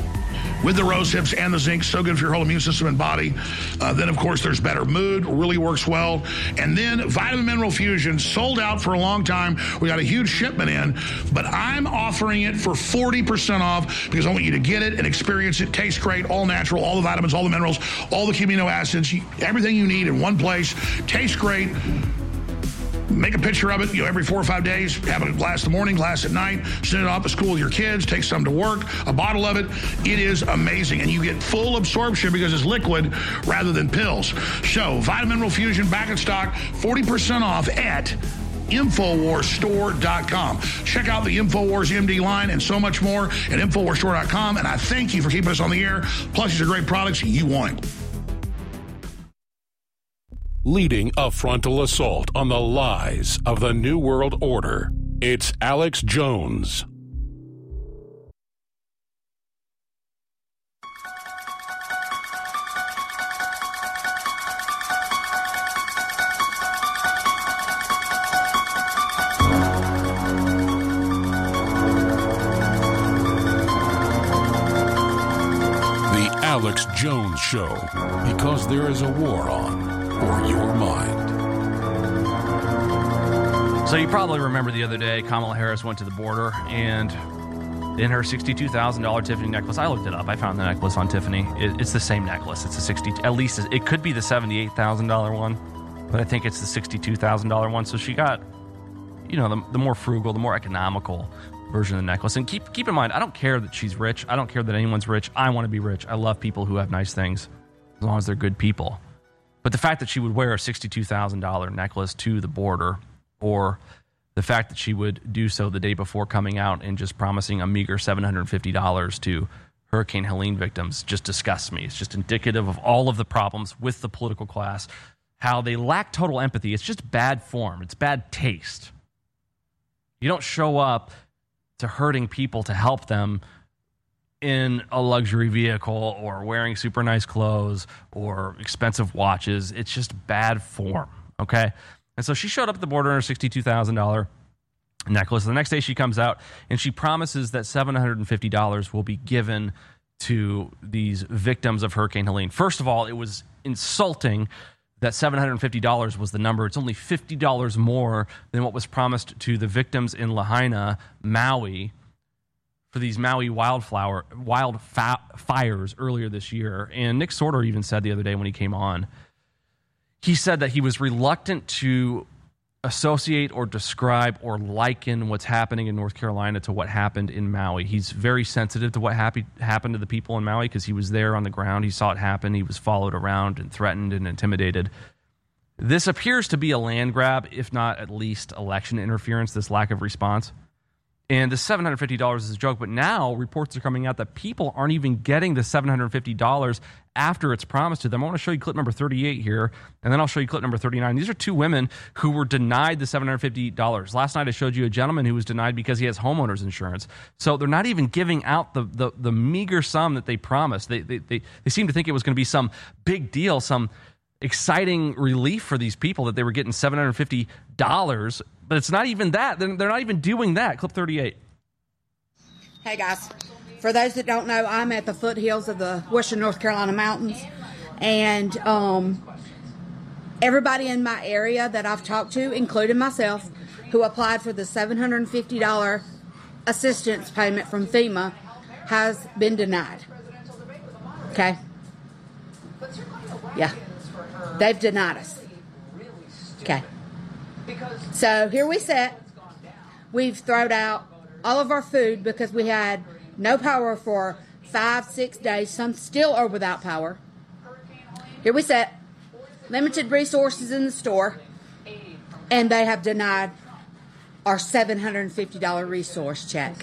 With the rose hips and the zinc, so good for your whole immune system and body. Uh, then, of course, there's Better Mood, really works well. And then Vitamin Mineral Fusion, sold out for a long time. We got a huge shipment in, but I'm offering it for forty percent off because I want you to get it and experience it. Tastes great, all natural, all the vitamins, all the minerals, all the amino acids, everything you need in one place. Tastes great. Make a picture of it, you know, every four or five days. Have a glass in the morning, glass at night. Send it off to school with your kids. Take some to work. A bottle of it. It is amazing. And you get full absorption because it's liquid rather than pills. So, Vitamin Mineral Fusion back in stock. forty percent off at Infowars Store dot com. Check out the Infowars M D line and so much more at Infowars Store dot com. And I thank you for keeping us on the air. Plus, these are great products you want. Leading a frontal assault on the lies of the New World Order, it's Alex Jones. The Alex Jones Show, because there is a war on. Or your mind. So you probably remember the other day, Kamala Harris went to the border, and in her sixty-two thousand dollars Tiffany necklace, I looked it up. I found the necklace on Tiffany. It, it's the same necklace. It's a sixty. At least it could be the seventy-eight thousand dollars one, but I think it's the sixty-two thousand dollars one. So she got, you know, the, the more frugal, the more economical version of the necklace. And keep keep in mind, I don't care that she's rich. I don't care that anyone's rich. I want to be rich. I love people who have nice things, as long as they're good people. But the fact that she would wear a sixty-two thousand dollars necklace to the border, or the fact that she would do so the day before coming out and just promising a meager seven hundred fifty dollars to Hurricane Helene victims, just disgusts me. It's just indicative of all of the problems with the political class, how they lack total empathy. It's just bad form. It's bad taste. You don't show up to hurting people to help them in a luxury vehicle or wearing super nice clothes or expensive watches. It's just bad form, okay? And so she showed up at the border in her sixty-two thousand dollars necklace. The next day she comes out and she promises that seven hundred fifty dollars will be given to these victims of Hurricane Helene. First of all, it was insulting that seven hundred fifty dollars was the number. It's only fifty dollars more than what was promised to the victims in Lahaina, Maui, for these Maui wildflower wildfires earlier this year. And Nick Sorter even said the other day when he came on, he said that he was reluctant to associate or describe or liken what's happening in North Carolina to what happened in Maui. He's very sensitive to what happy, happened to the people in Maui because he was there on the ground. He saw it happen. He was followed around and threatened and intimidated. This appears to be a land grab, if not at least election interference, this lack of response. And the seven hundred fifty dollars is a joke, but now reports are coming out that people aren't even getting the seven hundred fifty dollars after it's promised to them. I want to show you clip number thirty-eight here, and then I'll show you clip number thirty-nine. These are two women who were denied the seven hundred fifty dollars. Last night I showed you a gentleman who was denied because he has homeowner's insurance. So they're not even giving out the the, the meager sum that they promised. They, they, they, they seem to think it was going to be some big deal, some exciting relief for these people that they were getting seven hundred fifty dollars. But it's not even that. They're, they're not even doing that. Clip thirty-eight. Hey, guys. For those that don't know, I'm at the foothills of the Western North Carolina mountains. And um, everybody in my area that I've talked to, including myself, who applied for the seven hundred fifty dollars assistance payment from FEMA, has been denied. Okay? Yeah. They've denied us. Okay. So here we sit. We've thrown out all of our food because we had no power for five, six days. Some still are without power. Here we sit. Limited resources in the store. And they have denied our seven hundred fifty dollars resource check.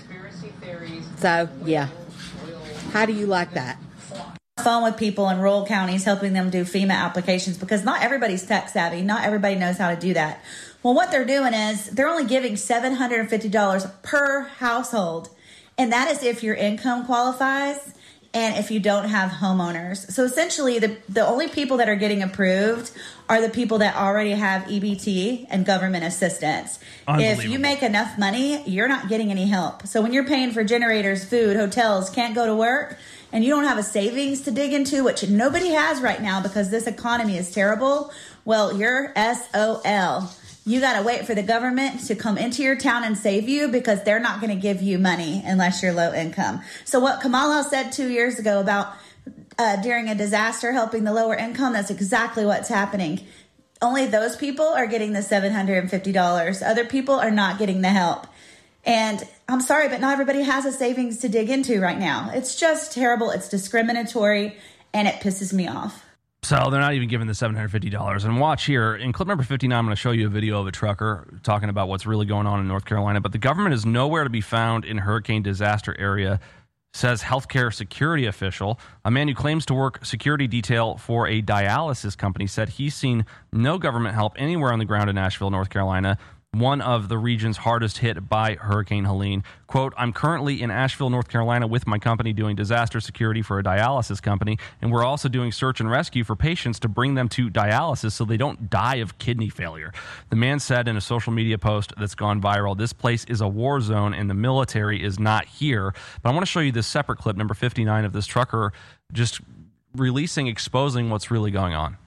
So, yeah. How do you like that? Phone with people in rural counties, helping them do FEMA applications because not everybody's tech savvy. Not everybody knows how to do that. Well, what they're doing is they're only giving seven hundred fifty dollars per household. And that is if your income qualifies and if you don't have homeowners. So essentially, the, the only people that are getting approved are the people that already have E B T and government assistance. If you make enough money, you're not getting any help. So when you're paying for generators, food, hotels, can't go to work, and you don't have a savings to dig into, which nobody has right now because this economy is terrible, well, you're S O L. You got to wait for the government to come into your town and save you because they're not going to give you money unless you're low income. So what Kamala said two years ago about uh, during a disaster helping the lower income, that's exactly what's happening. Only those people are getting the seven hundred fifty dollars. Other people are not getting the help. And I'm sorry, but not everybody has a savings to dig into right now. It's just terrible. It's discriminatory, and it pisses me off. So they're not even giving the seven hundred fifty dollars. And watch here, in clip number fifty-nine, I'm going to show you a video of a trucker talking about what's really going on in North Carolina. But the government is nowhere to be found in hurricane disaster area, says healthcare security official. A man who claims to work security detail for a dialysis company said he's seen no government help anywhere on the ground in Asheville, North Carolina, one of the regions hardest hit by Hurricane Helene. Quote, I'm currently in Asheville, North Carolina with my company doing disaster security for a dialysis company, and we're also doing search and rescue for patients to bring them to dialysis so they don't die of kidney failure. The man said in a social media post that's gone viral, this place is a war zone and the military is not here. But I want to show you this separate clip, number fifty-nine, of this trucker just releasing, exposing what's really going on.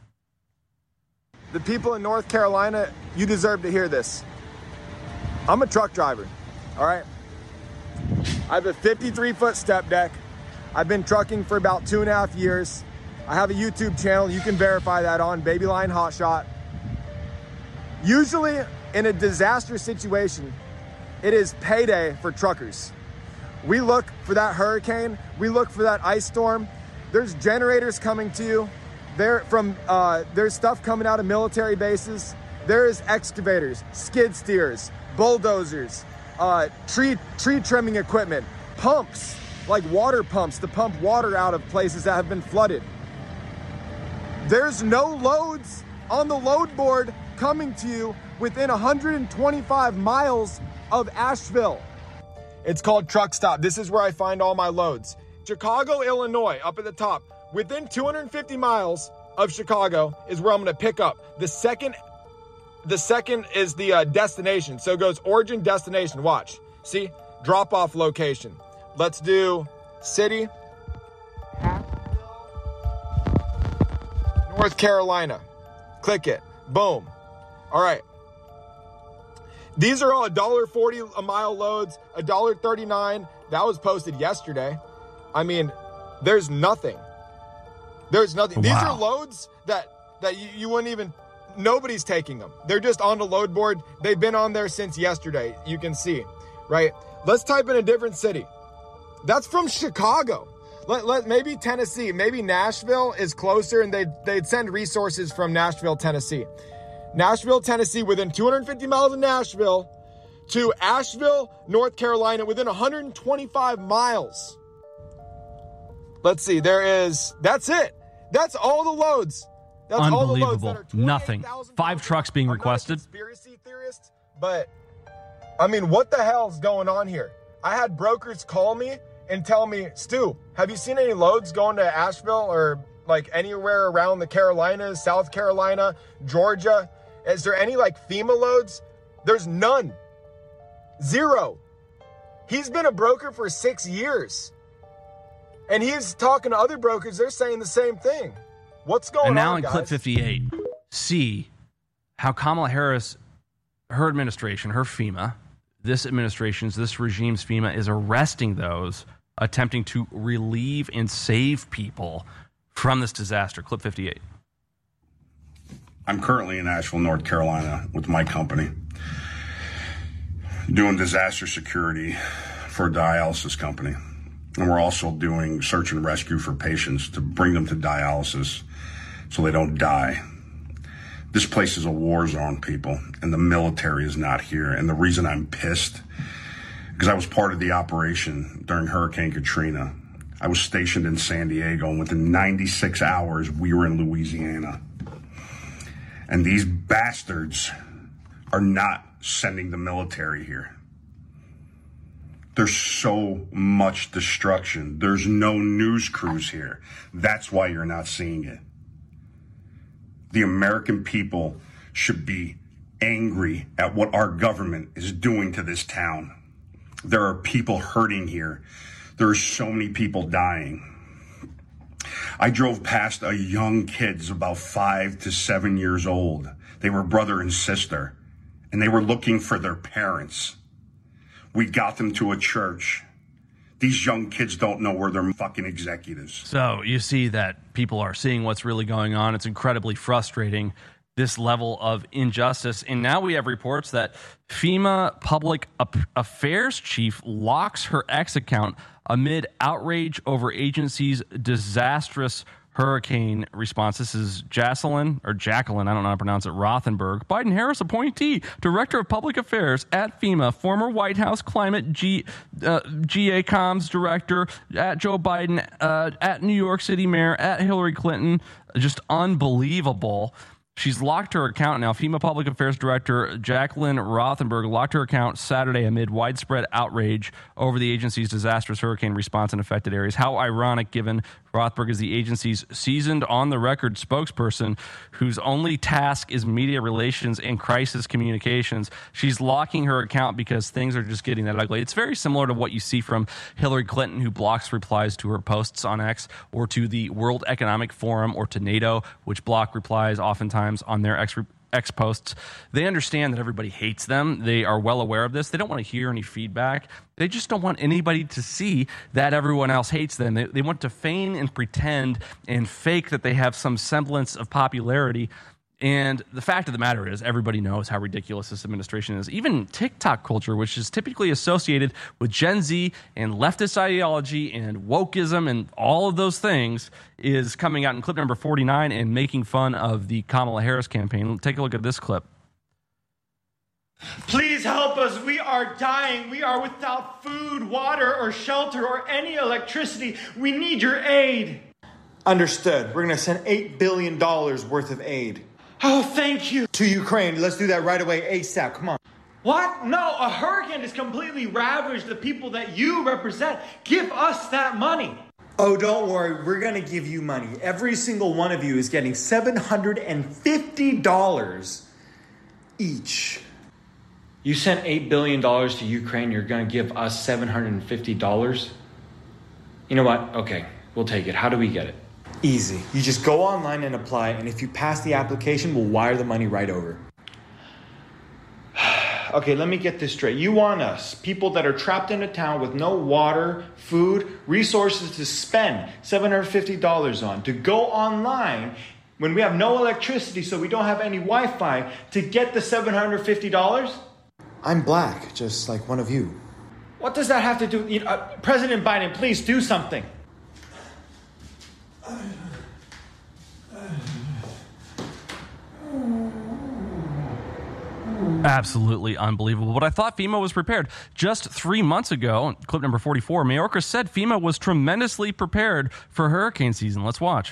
The people in North Carolina, you deserve to hear this. I'm a truck driver, all right? I have a fifty-three foot step deck. I've been trucking for about two and a half years. I have a YouTube channel. You can verify that on Babyline Hotshot. Usually in a disaster situation, it is payday for truckers. We look for that hurricane. We look for that ice storm. There's generators coming to you. There from uh, there's stuff coming out of military bases. There is excavators, skid steers, bulldozers, uh, tree tree trimming equipment, pumps, like water pumps to pump water out of places that have been flooded. There's no loads on the load board coming to you within one hundred twenty-five miles of Asheville. It's called Truck Stop. This is where I find all my loads. Chicago, Illinois, up at the top. Within two hundred fifty miles of Chicago is where I'm going to pick up. The second, the second is the uh, destination. So it goes origin, destination. Watch. See? Drop-off location. Let's do city. North Carolina. Click it. Boom. All right. These are all one dollar forty a mile loads, one dollar thirty-nine. That was posted yesterday. I mean, there's nothing. There's nothing. Wow. These are loads that, that you, you wouldn't even, nobody's taking them. They're just on the load board. They've been on there since yesterday. You can see, right? Let's type in a different city. That's from Chicago. Let, let maybe Tennessee, maybe Nashville is closer, and they'd, they'd send resources from Nashville, Tennessee. Nashville, Tennessee, within two hundred fifty miles of Nashville, to Asheville, North Carolina, within one hundred twenty-five miles. Let's see, there is, that's it. That's all the loads. That's Unbelievable. All the loads that are Nothing. Five trucks being requested. I'm not a conspiracy theorist, but I mean, what the hell's going on here? I had brokers call me and tell me, Stu, have you seen any loads going to Asheville or like anywhere around the Carolinas, South Carolina, Georgia? Is there any like FEMA loads? There's none. Zero. He's been a broker for six years. And he's talking to other brokers. They're saying the same thing. What's going on, And now on, in guys? clip fifty-eight, see how Kamala Harris, her administration, her FEMA, this administration's, this regime's FEMA is arresting those attempting to relieve and save people from this disaster. Clip fifty-eight. I'm currently in Asheville, North Carolina with my company doing disaster security for a dialysis company. And we're also doing search and rescue for patients to bring them to dialysis so they don't die. This place is a war zone, people, and the military is not here. And the reason I'm pissed, because I was part of the operation during Hurricane Katrina. I was stationed in San Diego, and within ninety-six hours, we were in Louisiana. And these bastards are not sending the military here. There's so much destruction. There's no news crews here. That's why you're not seeing it. The American people should be angry at what our government is doing to this town. There are people hurting here. There are so many people dying. I drove past a young kids about five to seven years old. They were brother and sister, and they were looking for their parents. We got them to a church. These young kids don't know where they're fucking executives. So you see that people are seeing what's really going on. It's incredibly frustrating, this level of injustice. And now we have reports that FEMA public affairs chief locks her X account amid outrage over agency's disastrous hurricane response. This is Jocelyn, or Jacqueline, I don't know how to pronounce it, Rothenberg, Biden-Harris appointee, Director of Public Affairs at FEMA, former White House Climate G, uh, G A Comms Director at Joe Biden, uh, at New York City Mayor, at Hillary Clinton. Just unbelievable. She's locked her account now. FEMA Public Affairs Director Jacqueline Rothenberg locked her account Saturday amid widespread outrage over the agency's disastrous hurricane response in affected areas. How ironic, given Rothberg is the agency's seasoned on-the-record spokesperson whose only task is media relations and crisis communications. She's locking her account because things are just getting that ugly. It's very similar to what you see from Hillary Clinton, who blocks replies to her posts on X, or to the World Economic Forum, or to NATO, which block replies oftentimes on their X X posts. They understand that everybody hates them. They are well aware of this. They don't want to hear any feedback. They just don't want anybody to see that everyone else hates them. They, they want to feign and pretend and fake that they have some semblance of popularity. And the fact of the matter is, everybody knows how ridiculous this administration is. Even TikTok culture, which is typically associated with Gen Z and leftist ideology and wokeism and all of those things, is coming out in clip number forty-nine and making fun of the Kamala Harris campaign. Take a look at this clip. Please help us. We are dying. We are without food, water, or shelter, or any electricity. We need your aid. Understood. We're going to send eight billion dollars worth of aid. Oh, thank you. To Ukraine. Let's do that right away, ASAP. Come on. What? No, a hurricane has completely ravaged the people that you represent. Give us that money. Oh, don't worry. We're going to give you money. Every single one of you is getting seven hundred fifty dollars each. You sent eight billion dollars to Ukraine. You're going to give us seven hundred fifty dollars? You know what? Okay, we'll take it. How do we get it? Easy. You just go online and apply, and if you pass the application, we'll wire the money right over. Okay, let me get this straight. You want us, people that are trapped in a town with no water, food, resources to spend seven hundred fifty dollars on, to go online when we have no electricity, so we don't have any Wi-Fi, to get the seven hundred fifty dollars? I'm black, just like one of you. What does that have to do? You know, uh, President Biden, please do something. Absolutely unbelievable. But I thought FEMA was prepared. Just three months ago, clip number forty-four, Mayorkas said FEMA was tremendously prepared for hurricane season. Let's watch.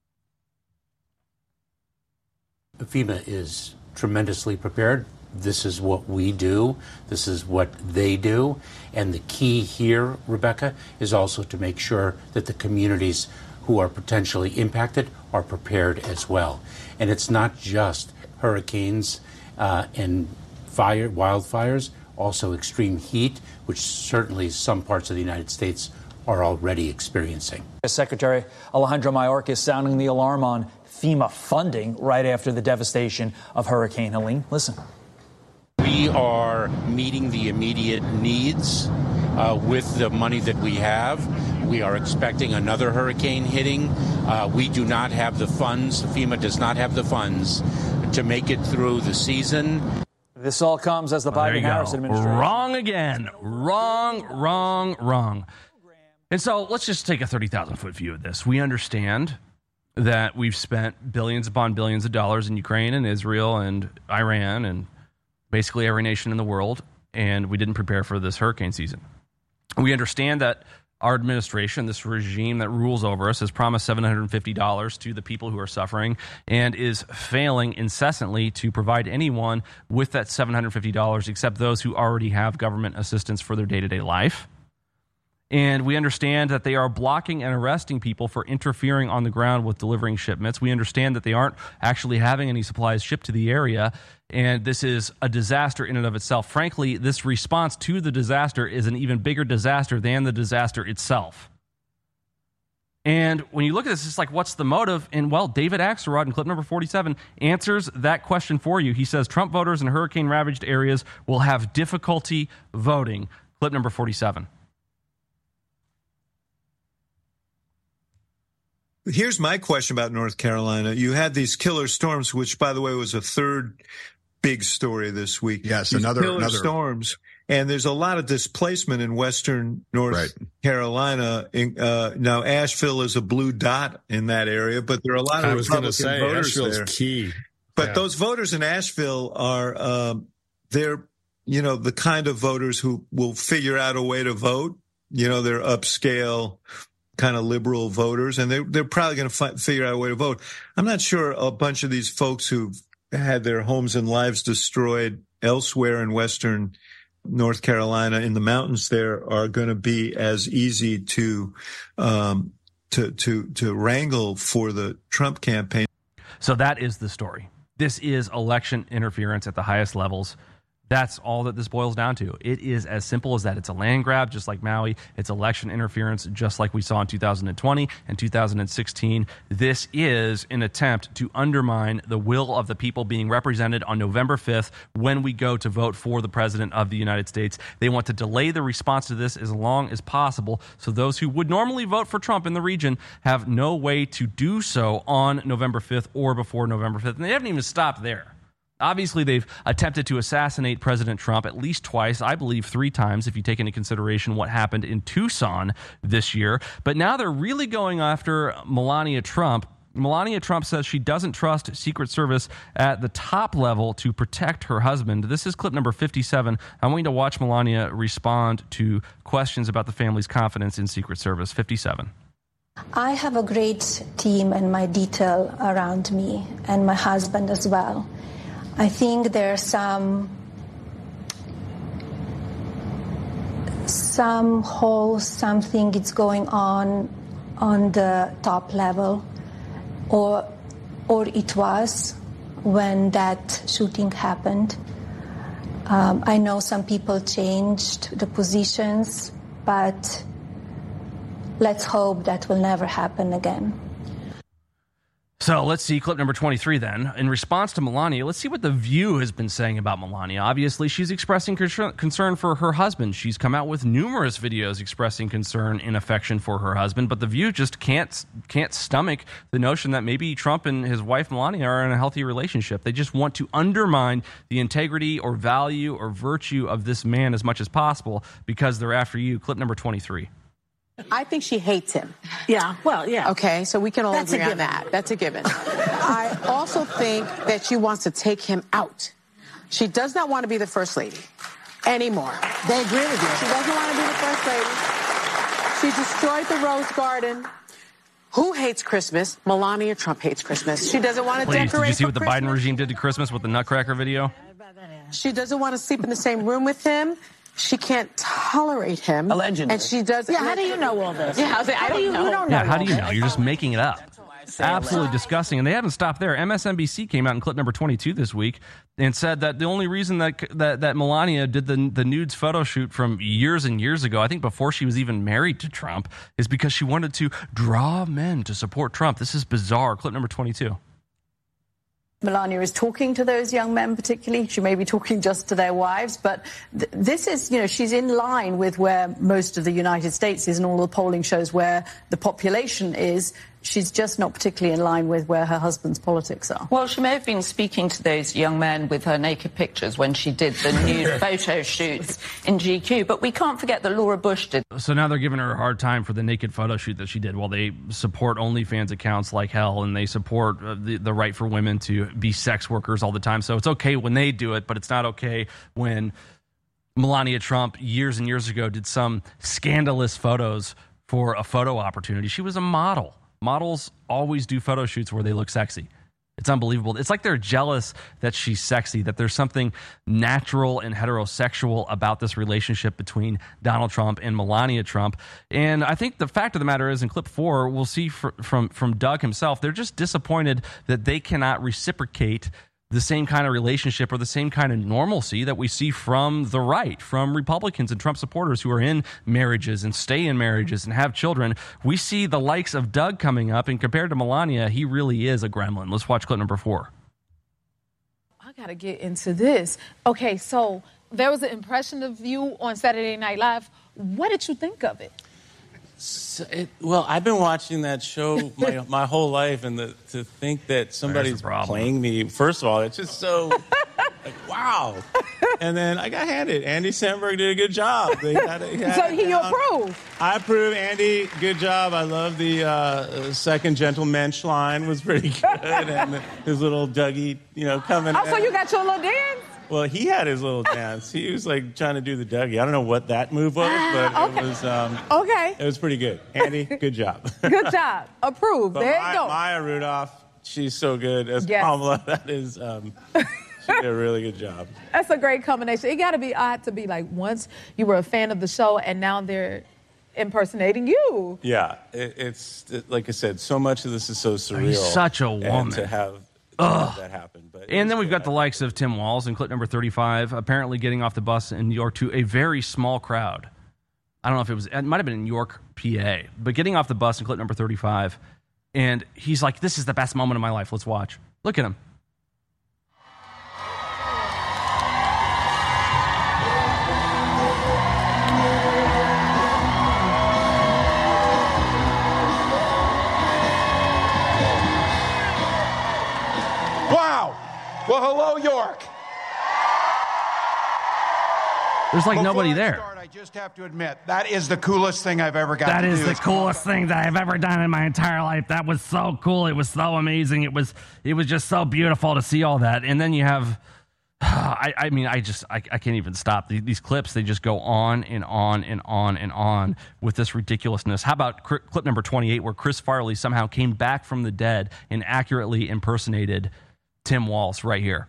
FEMA is tremendously prepared. This is what we do. This is what they do. And the key here, Rebecca, is also to make sure that the communities who are potentially impacted are prepared as well. And it's not just hurricanes uh, and fire, wildfires, also extreme heat, which certainly some parts of the United States are already experiencing. Secretary Alejandro Mayorkas sounding the alarm on FEMA funding right after the devastation of Hurricane Helene. Listen. We are meeting the immediate needs uh, with the money that we have. We are expecting another hurricane hitting. Uh, we do not have the funds. FEMA does not have the funds to make it through the season. This all comes as the well, Biden-Harris administration. Wrong again. Wrong, wrong, wrong. And so let's just take a thirty thousand foot view of this. We understand that we've spent billions upon billions of dollars in Ukraine and Israel and Iran and basically every nation in the world, and we didn't prepare for this hurricane season. We understand that our administration, this regime that rules over us, has promised seven hundred fifty dollars to the people who are suffering and is failing incessantly to provide anyone with that seven hundred fifty dollars except those who already have government assistance for their day-to-day life. And we understand that they are blocking and arresting people for interfering on the ground with delivering shipments. We understand that they aren't actually having any supplies shipped to the area. And this is a disaster in and of itself. Frankly, this response to the disaster is an even bigger disaster than the disaster itself. And when you look at this, it's like, what's the motive? And, well, David Axelrod in clip number forty-seven answers that question for you. He says Trump voters in hurricane-ravaged areas will have difficulty voting. Clip number forty-seven. Here's my question about North Carolina. You had these killer storms, which, by the way, was a third big story this week. Yes, these another killer another storms, and there's a lot of displacement in western North right. Carolina. In, uh, now, Asheville is a blue dot in that area, but there are a lot of I was Republican say, voters Asheville's there. Key, but yeah. those voters in Asheville are um, they're you know the kind of voters who will figure out a way to vote. You know, they're upscale, kind of liberal voters, and they're, they're probably going to fi- figure out a way to vote. I'm not sure a bunch of these folks who've had their homes and lives destroyed elsewhere in western North Carolina in the mountains there are going to be as easy to, um, to, to, to wrangle for the Trump campaign. So that is the story. This is election interference at the highest levels. That's all that this boils down to. It is as simple as that. It's a land grab, just like Maui. It's election interference, just like we saw in two thousand twenty and two thousand sixteen. This is an attempt to undermine the will of the people being represented on November fifth when we go to vote for the president of the United States. They want to delay the response to this as long as possible, so those who would normally vote for Trump in the region have no way to do so on November fifth or before November fifth. And they haven't even stopped there. Obviously, they've attempted to assassinate President Trump at least twice, I believe three times, if you take into consideration what happened in Tucson this year. But now they're really going after Melania Trump. Melania Trump says she doesn't trust Secret Service at the top level to protect her husband. This is clip number fifty-seven. I want you to watch Melania respond to questions about the family's confidence in Secret Service. fifty-seven. I have a great team and my detail around me, and my husband as well. I think there's some some whole something is going on on the top level, or or it was when that shooting happened. Um, I know some people changed the positions, but let's hope that will never happen again. So let's see clip number twenty-three then. In response to Melania, let's see what The View has been saying about Melania. Obviously, she's expressing concern for her husband. She's come out with numerous videos expressing concern and affection for her husband, but The View just can't can't stomach the notion that maybe Trump and his wife Melania are in a healthy relationship. They just want to undermine the integrity or value or virtue of this man as much as possible because they're after you. Clip number twenty-three. I think she hates him. Yeah, well, yeah. Okay, so we can all That's agree on that. That's a given. I also think that she wants to take him out. She does not want to be the first lady anymore. They agree with you. She doesn't want to be the first lady. She destroyed the Rose Garden. Who hates Christmas? Melania Trump hates Christmas. She doesn't want to Please, decorate did you see what the Christmas. Biden regime did to Christmas with the Nutcracker video? She doesn't want to sleep in the same room with him. She can't tolerate him. Allegedly. And she does. Yeah, how do you know all this? Yeah, I was like, how I do don't you, know. you don't know Yeah, how do you all know? this? You're just making it up. Absolutely disgusting. And they haven't stopped there. M S N B C came out in clip number twenty-two this week and said that the only reason that that, that Melania did the, the nudes photo shoot from years and years ago, I think before she was even married to Trump, is because she wanted to draw men to support Trump. This is bizarre. Clip number twenty-two. Melania is talking to those young men particularly. She may be talking just to their wives, but th- this is, you know, she's in line with where most of the United States is and all the polling shows where the population is. She's just not particularly in line with where her husband's politics are. Well, she may have been speaking to those young men with her naked pictures when she did the nude photo shoots in G Q, but we can't forget that Laura Bush did. So now they're giving her a hard time for the naked photo shoot that she did. Well, they support OnlyFans accounts like hell, and they support uh, the, the right for women to be sex workers all the time. So it's okay when they do it, but it's not okay when Melania Trump years and years ago did some scandalous photos for a photo opportunity. She was a model. Models always do photo shoots where they look sexy. It's unbelievable. It's like they're jealous that she's sexy, that there's something natural and heterosexual about this relationship between Donald Trump and Melania Trump. And I think the fact of the matter is, in clip four, we'll see fr- from, from Doug himself, they're just disappointed that they cannot reciprocate the same kind of relationship or the same kind of normalcy that we see from the right, from Republicans and Trump supporters who are in marriages and stay in marriages and have children. We see the likes of Doug coming up, and compared to Melania, he really is a gremlin. Let's watch clip number four. I got to get into this. Okay, so there was an impression of you on Saturday Night Live. What did you think of it? So it, well, I've been watching that show my, my whole life, and the, to think that somebody's playing me, first of all, it's just so, like, wow. And then I got handed. Andy Samberg did a good job. They had it, had so it he down. approved? I approve. Andy, good job. I love the uh, second gentlemensch line was pretty good, and his little Dougie, you know, coming Oh, so in. you got your little dance? Well, he had his little dance. He was like trying to do the Dougie. I don't know what that move was, but Okay. it was um, Okay. it was pretty good. Andy, good job. Good job. Approved. But there Maya, you go. Maya Rudolph, she's so good as Yes. Kamala. That is, um, she did a really good job. That's a great combination. It got to be odd to be like, once you were a fan of the show and now they're impersonating you. Yeah, it, it's it, like I said, so much of this is so surreal. He's such a and woman. to have, to Ugh. have that happen. But And then we've got the likes of Tim Walz in clip number thirty-five, apparently getting off the bus in New York to a very small crowd. I don't know if it was, it might have been in York, P A, but getting off the bus in clip number thirty-five. And he's like, this is the best moment of my life. Let's watch. Look at him. Wow. Well, hello, York. There's like Before nobody I there. start, I just have to admit, that is the coolest thing I've ever got That to is do. the coolest thing that I've ever done in my entire life. That was so cool. It was so amazing. It was it was just so beautiful to see all that. And then you have I, I mean, I just, I, I can't even stop. These clips, they just go on and on and on and on with this ridiculousness. How about clip number twenty-eight, where Chris Farley somehow came back from the dead and accurately impersonated Tim Walz right here.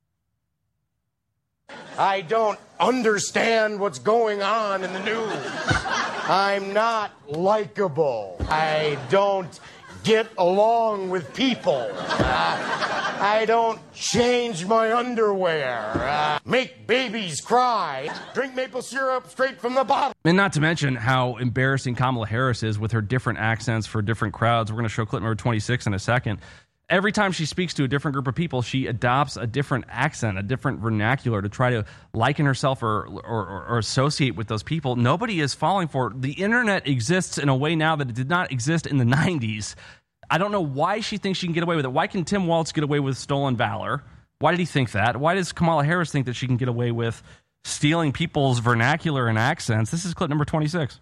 I don't understand what's going on in the news. I'm not likable. I don't get along with people. Uh, I don't change my underwear. Uh, make babies cry. Drink maple syrup straight from the bottle. And not to mention how embarrassing Kamala Harris is with her different accents for different crowds. We're going to show clip number twenty-six in a second. Every time she speaks to a different group of people, she adopts a different accent, a different vernacular to try to liken herself or, or, or associate with those people. Nobody is falling for it. The internet exists in a way now that it did not exist in the nineties. I don't know why she thinks she can get away with it. Why can Tim Walz get away with stolen valor? Why did he think that? Why does Kamala Harris think that she can get away with stealing people's vernacular and accents? This is clip number twenty-six.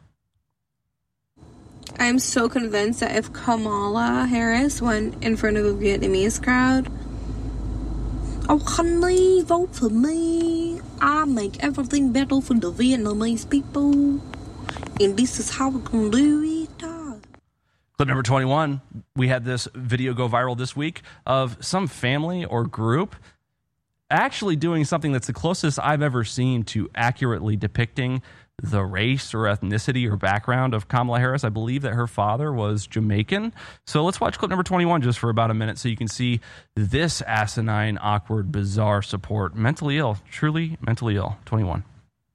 I'm so convinced that if Kamala Harris went in front of a Vietnamese crowd, oh honey, vote for me. I make everything better for the Vietnamese people. And this is how we're going to do it. Clip number twenty-one, we had this video go viral this week of some family or group actually doing something that's the closest I've ever seen to accurately depicting the race or ethnicity or background of Kamala Harris. I believe that her father was Jamaican. So let's watch clip number twenty-one just for about a minute so you can see this asinine, awkward, bizarre support. Mentally ill, truly mentally ill. twenty-one.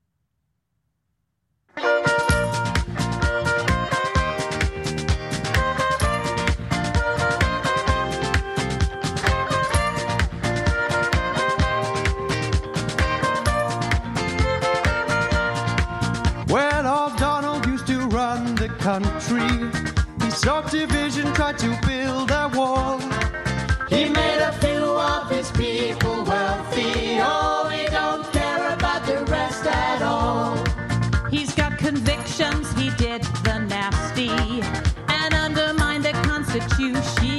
When old Donald used to run the country, he subdivision tried to build a wall. He made a few of his people wealthy. Oh, he don't care about the rest at all. He's got convictions, he did the nasty and undermined the Constitution.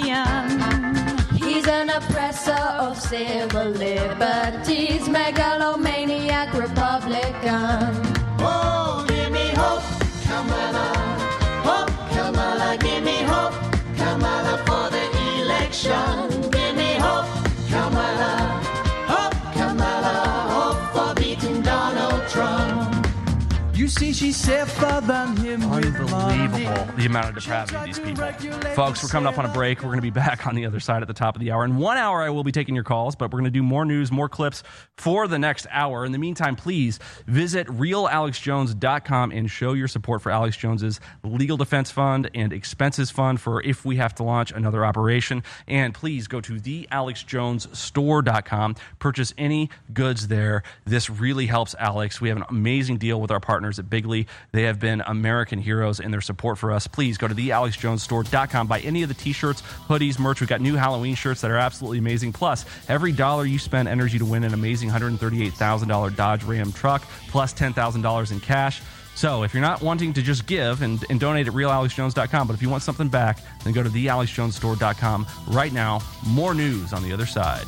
He's an oppressor of civil liberties, megalomaniac Republican. Oh, give me hope, Kamala. Hope, Kamala, give me hope, Kamala, for the election. Give me hope, Kamala. Hope, Kamala, hope for beating Donald Trump. You see, she's safer than him. Unbelievable, the amount of depravity of these people. Folks, we're coming up on a break. We're going to be back on the other side at the top of the hour. In one hour, I will be taking your calls, but we're going to do more news, more clips for the next hour. In the meantime, please visit real alex jones dot com and show your support for Alex Jones's legal defense fund and expenses fund for if we have to launch another operation. And please go to the alex jones store dot com. Purchase any goods there. This really helps Alex. We have an amazing deal with our partners at Bigley. They have been American heroes in their support for us. Please go to the alex jones store dot com. Buy any of the t-shirts, hoodies, merch. We've got new Halloween shirts that are absolutely amazing. Plus, every dollar you spend enters you to win an amazing one hundred thirty-eight thousand dollars Dodge Ram truck, plus ten thousand dollars in cash. So if you're not wanting to just give and, and donate at real alex jones dot com, but if you want something back, then go to the alex jones store dot com right now. More news on the other side.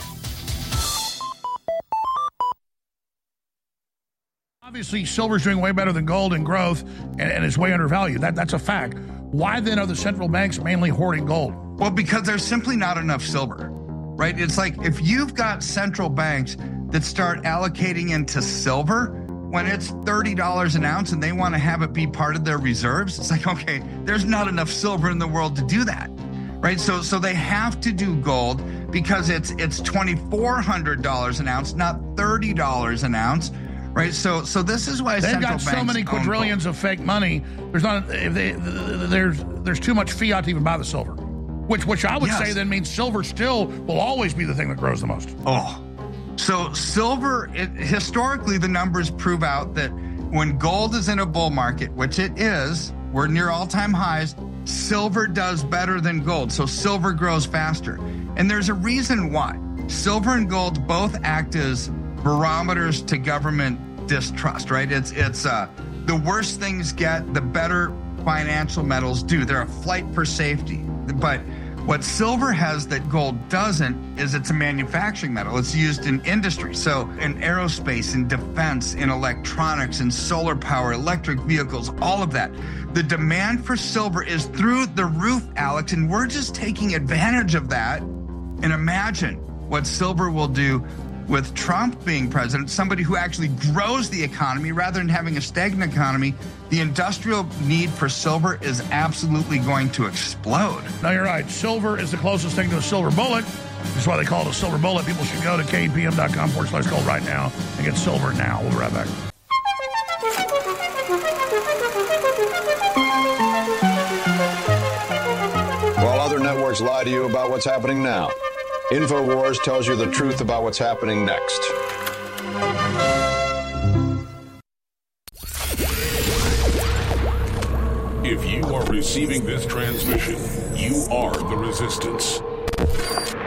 Obviously, silver's doing way better than gold in growth, and, and it's way undervalued. That, that's a fact. Why then are the central banks mainly hoarding gold? Well, because there's simply not enough silver, right? It's like if you've got central banks that start allocating into silver when it's thirty dollars an ounce and they want to have it be part of their reserves, it's like, okay, there's not enough silver in the world to do that, right? So so they have to do gold because it's it's twenty-four hundred dollars an ounce, not thirty dollars an ounce. Right, so so this is why they've central got so banks many quadrillions of fake money. There's not if they, there's there's too much fiat to even buy the silver, which which I would Yes. say then means silver still will always be the thing that grows the most. Oh, so silver, it, historically, the numbers prove out that when gold is in a bull market, which it is, we're near all-time highs, silver does better than gold. So silver grows faster. And there's a reason why. Silver and gold both act as barometers to government distrust, right? It's it's uh, the worse things get, the better financial metals do. They're a flight for safety. But What silver has that gold doesn't is it's a manufacturing metal. It's used in industry. So in aerospace, in defense, in electronics, in solar power, electric vehicles, all of that. The demand for silver is through the roof, Alex, and we're just taking advantage of that. And imagine what silver will do with Trump being president, somebody who actually grows the economy rather than having a stagnant economy. The industrial need for silver is absolutely going to explode. No, you're right. Silver is the closest thing to a silver bullet. That's why they call it a silver bullet. People should go to K P M dot com forward slash gold right now and get silver now. We'll be right back. While other networks lie to you about what's happening now, InfoWars tells you the truth about what's happening next. If you are receiving this transmission, you are the resistance.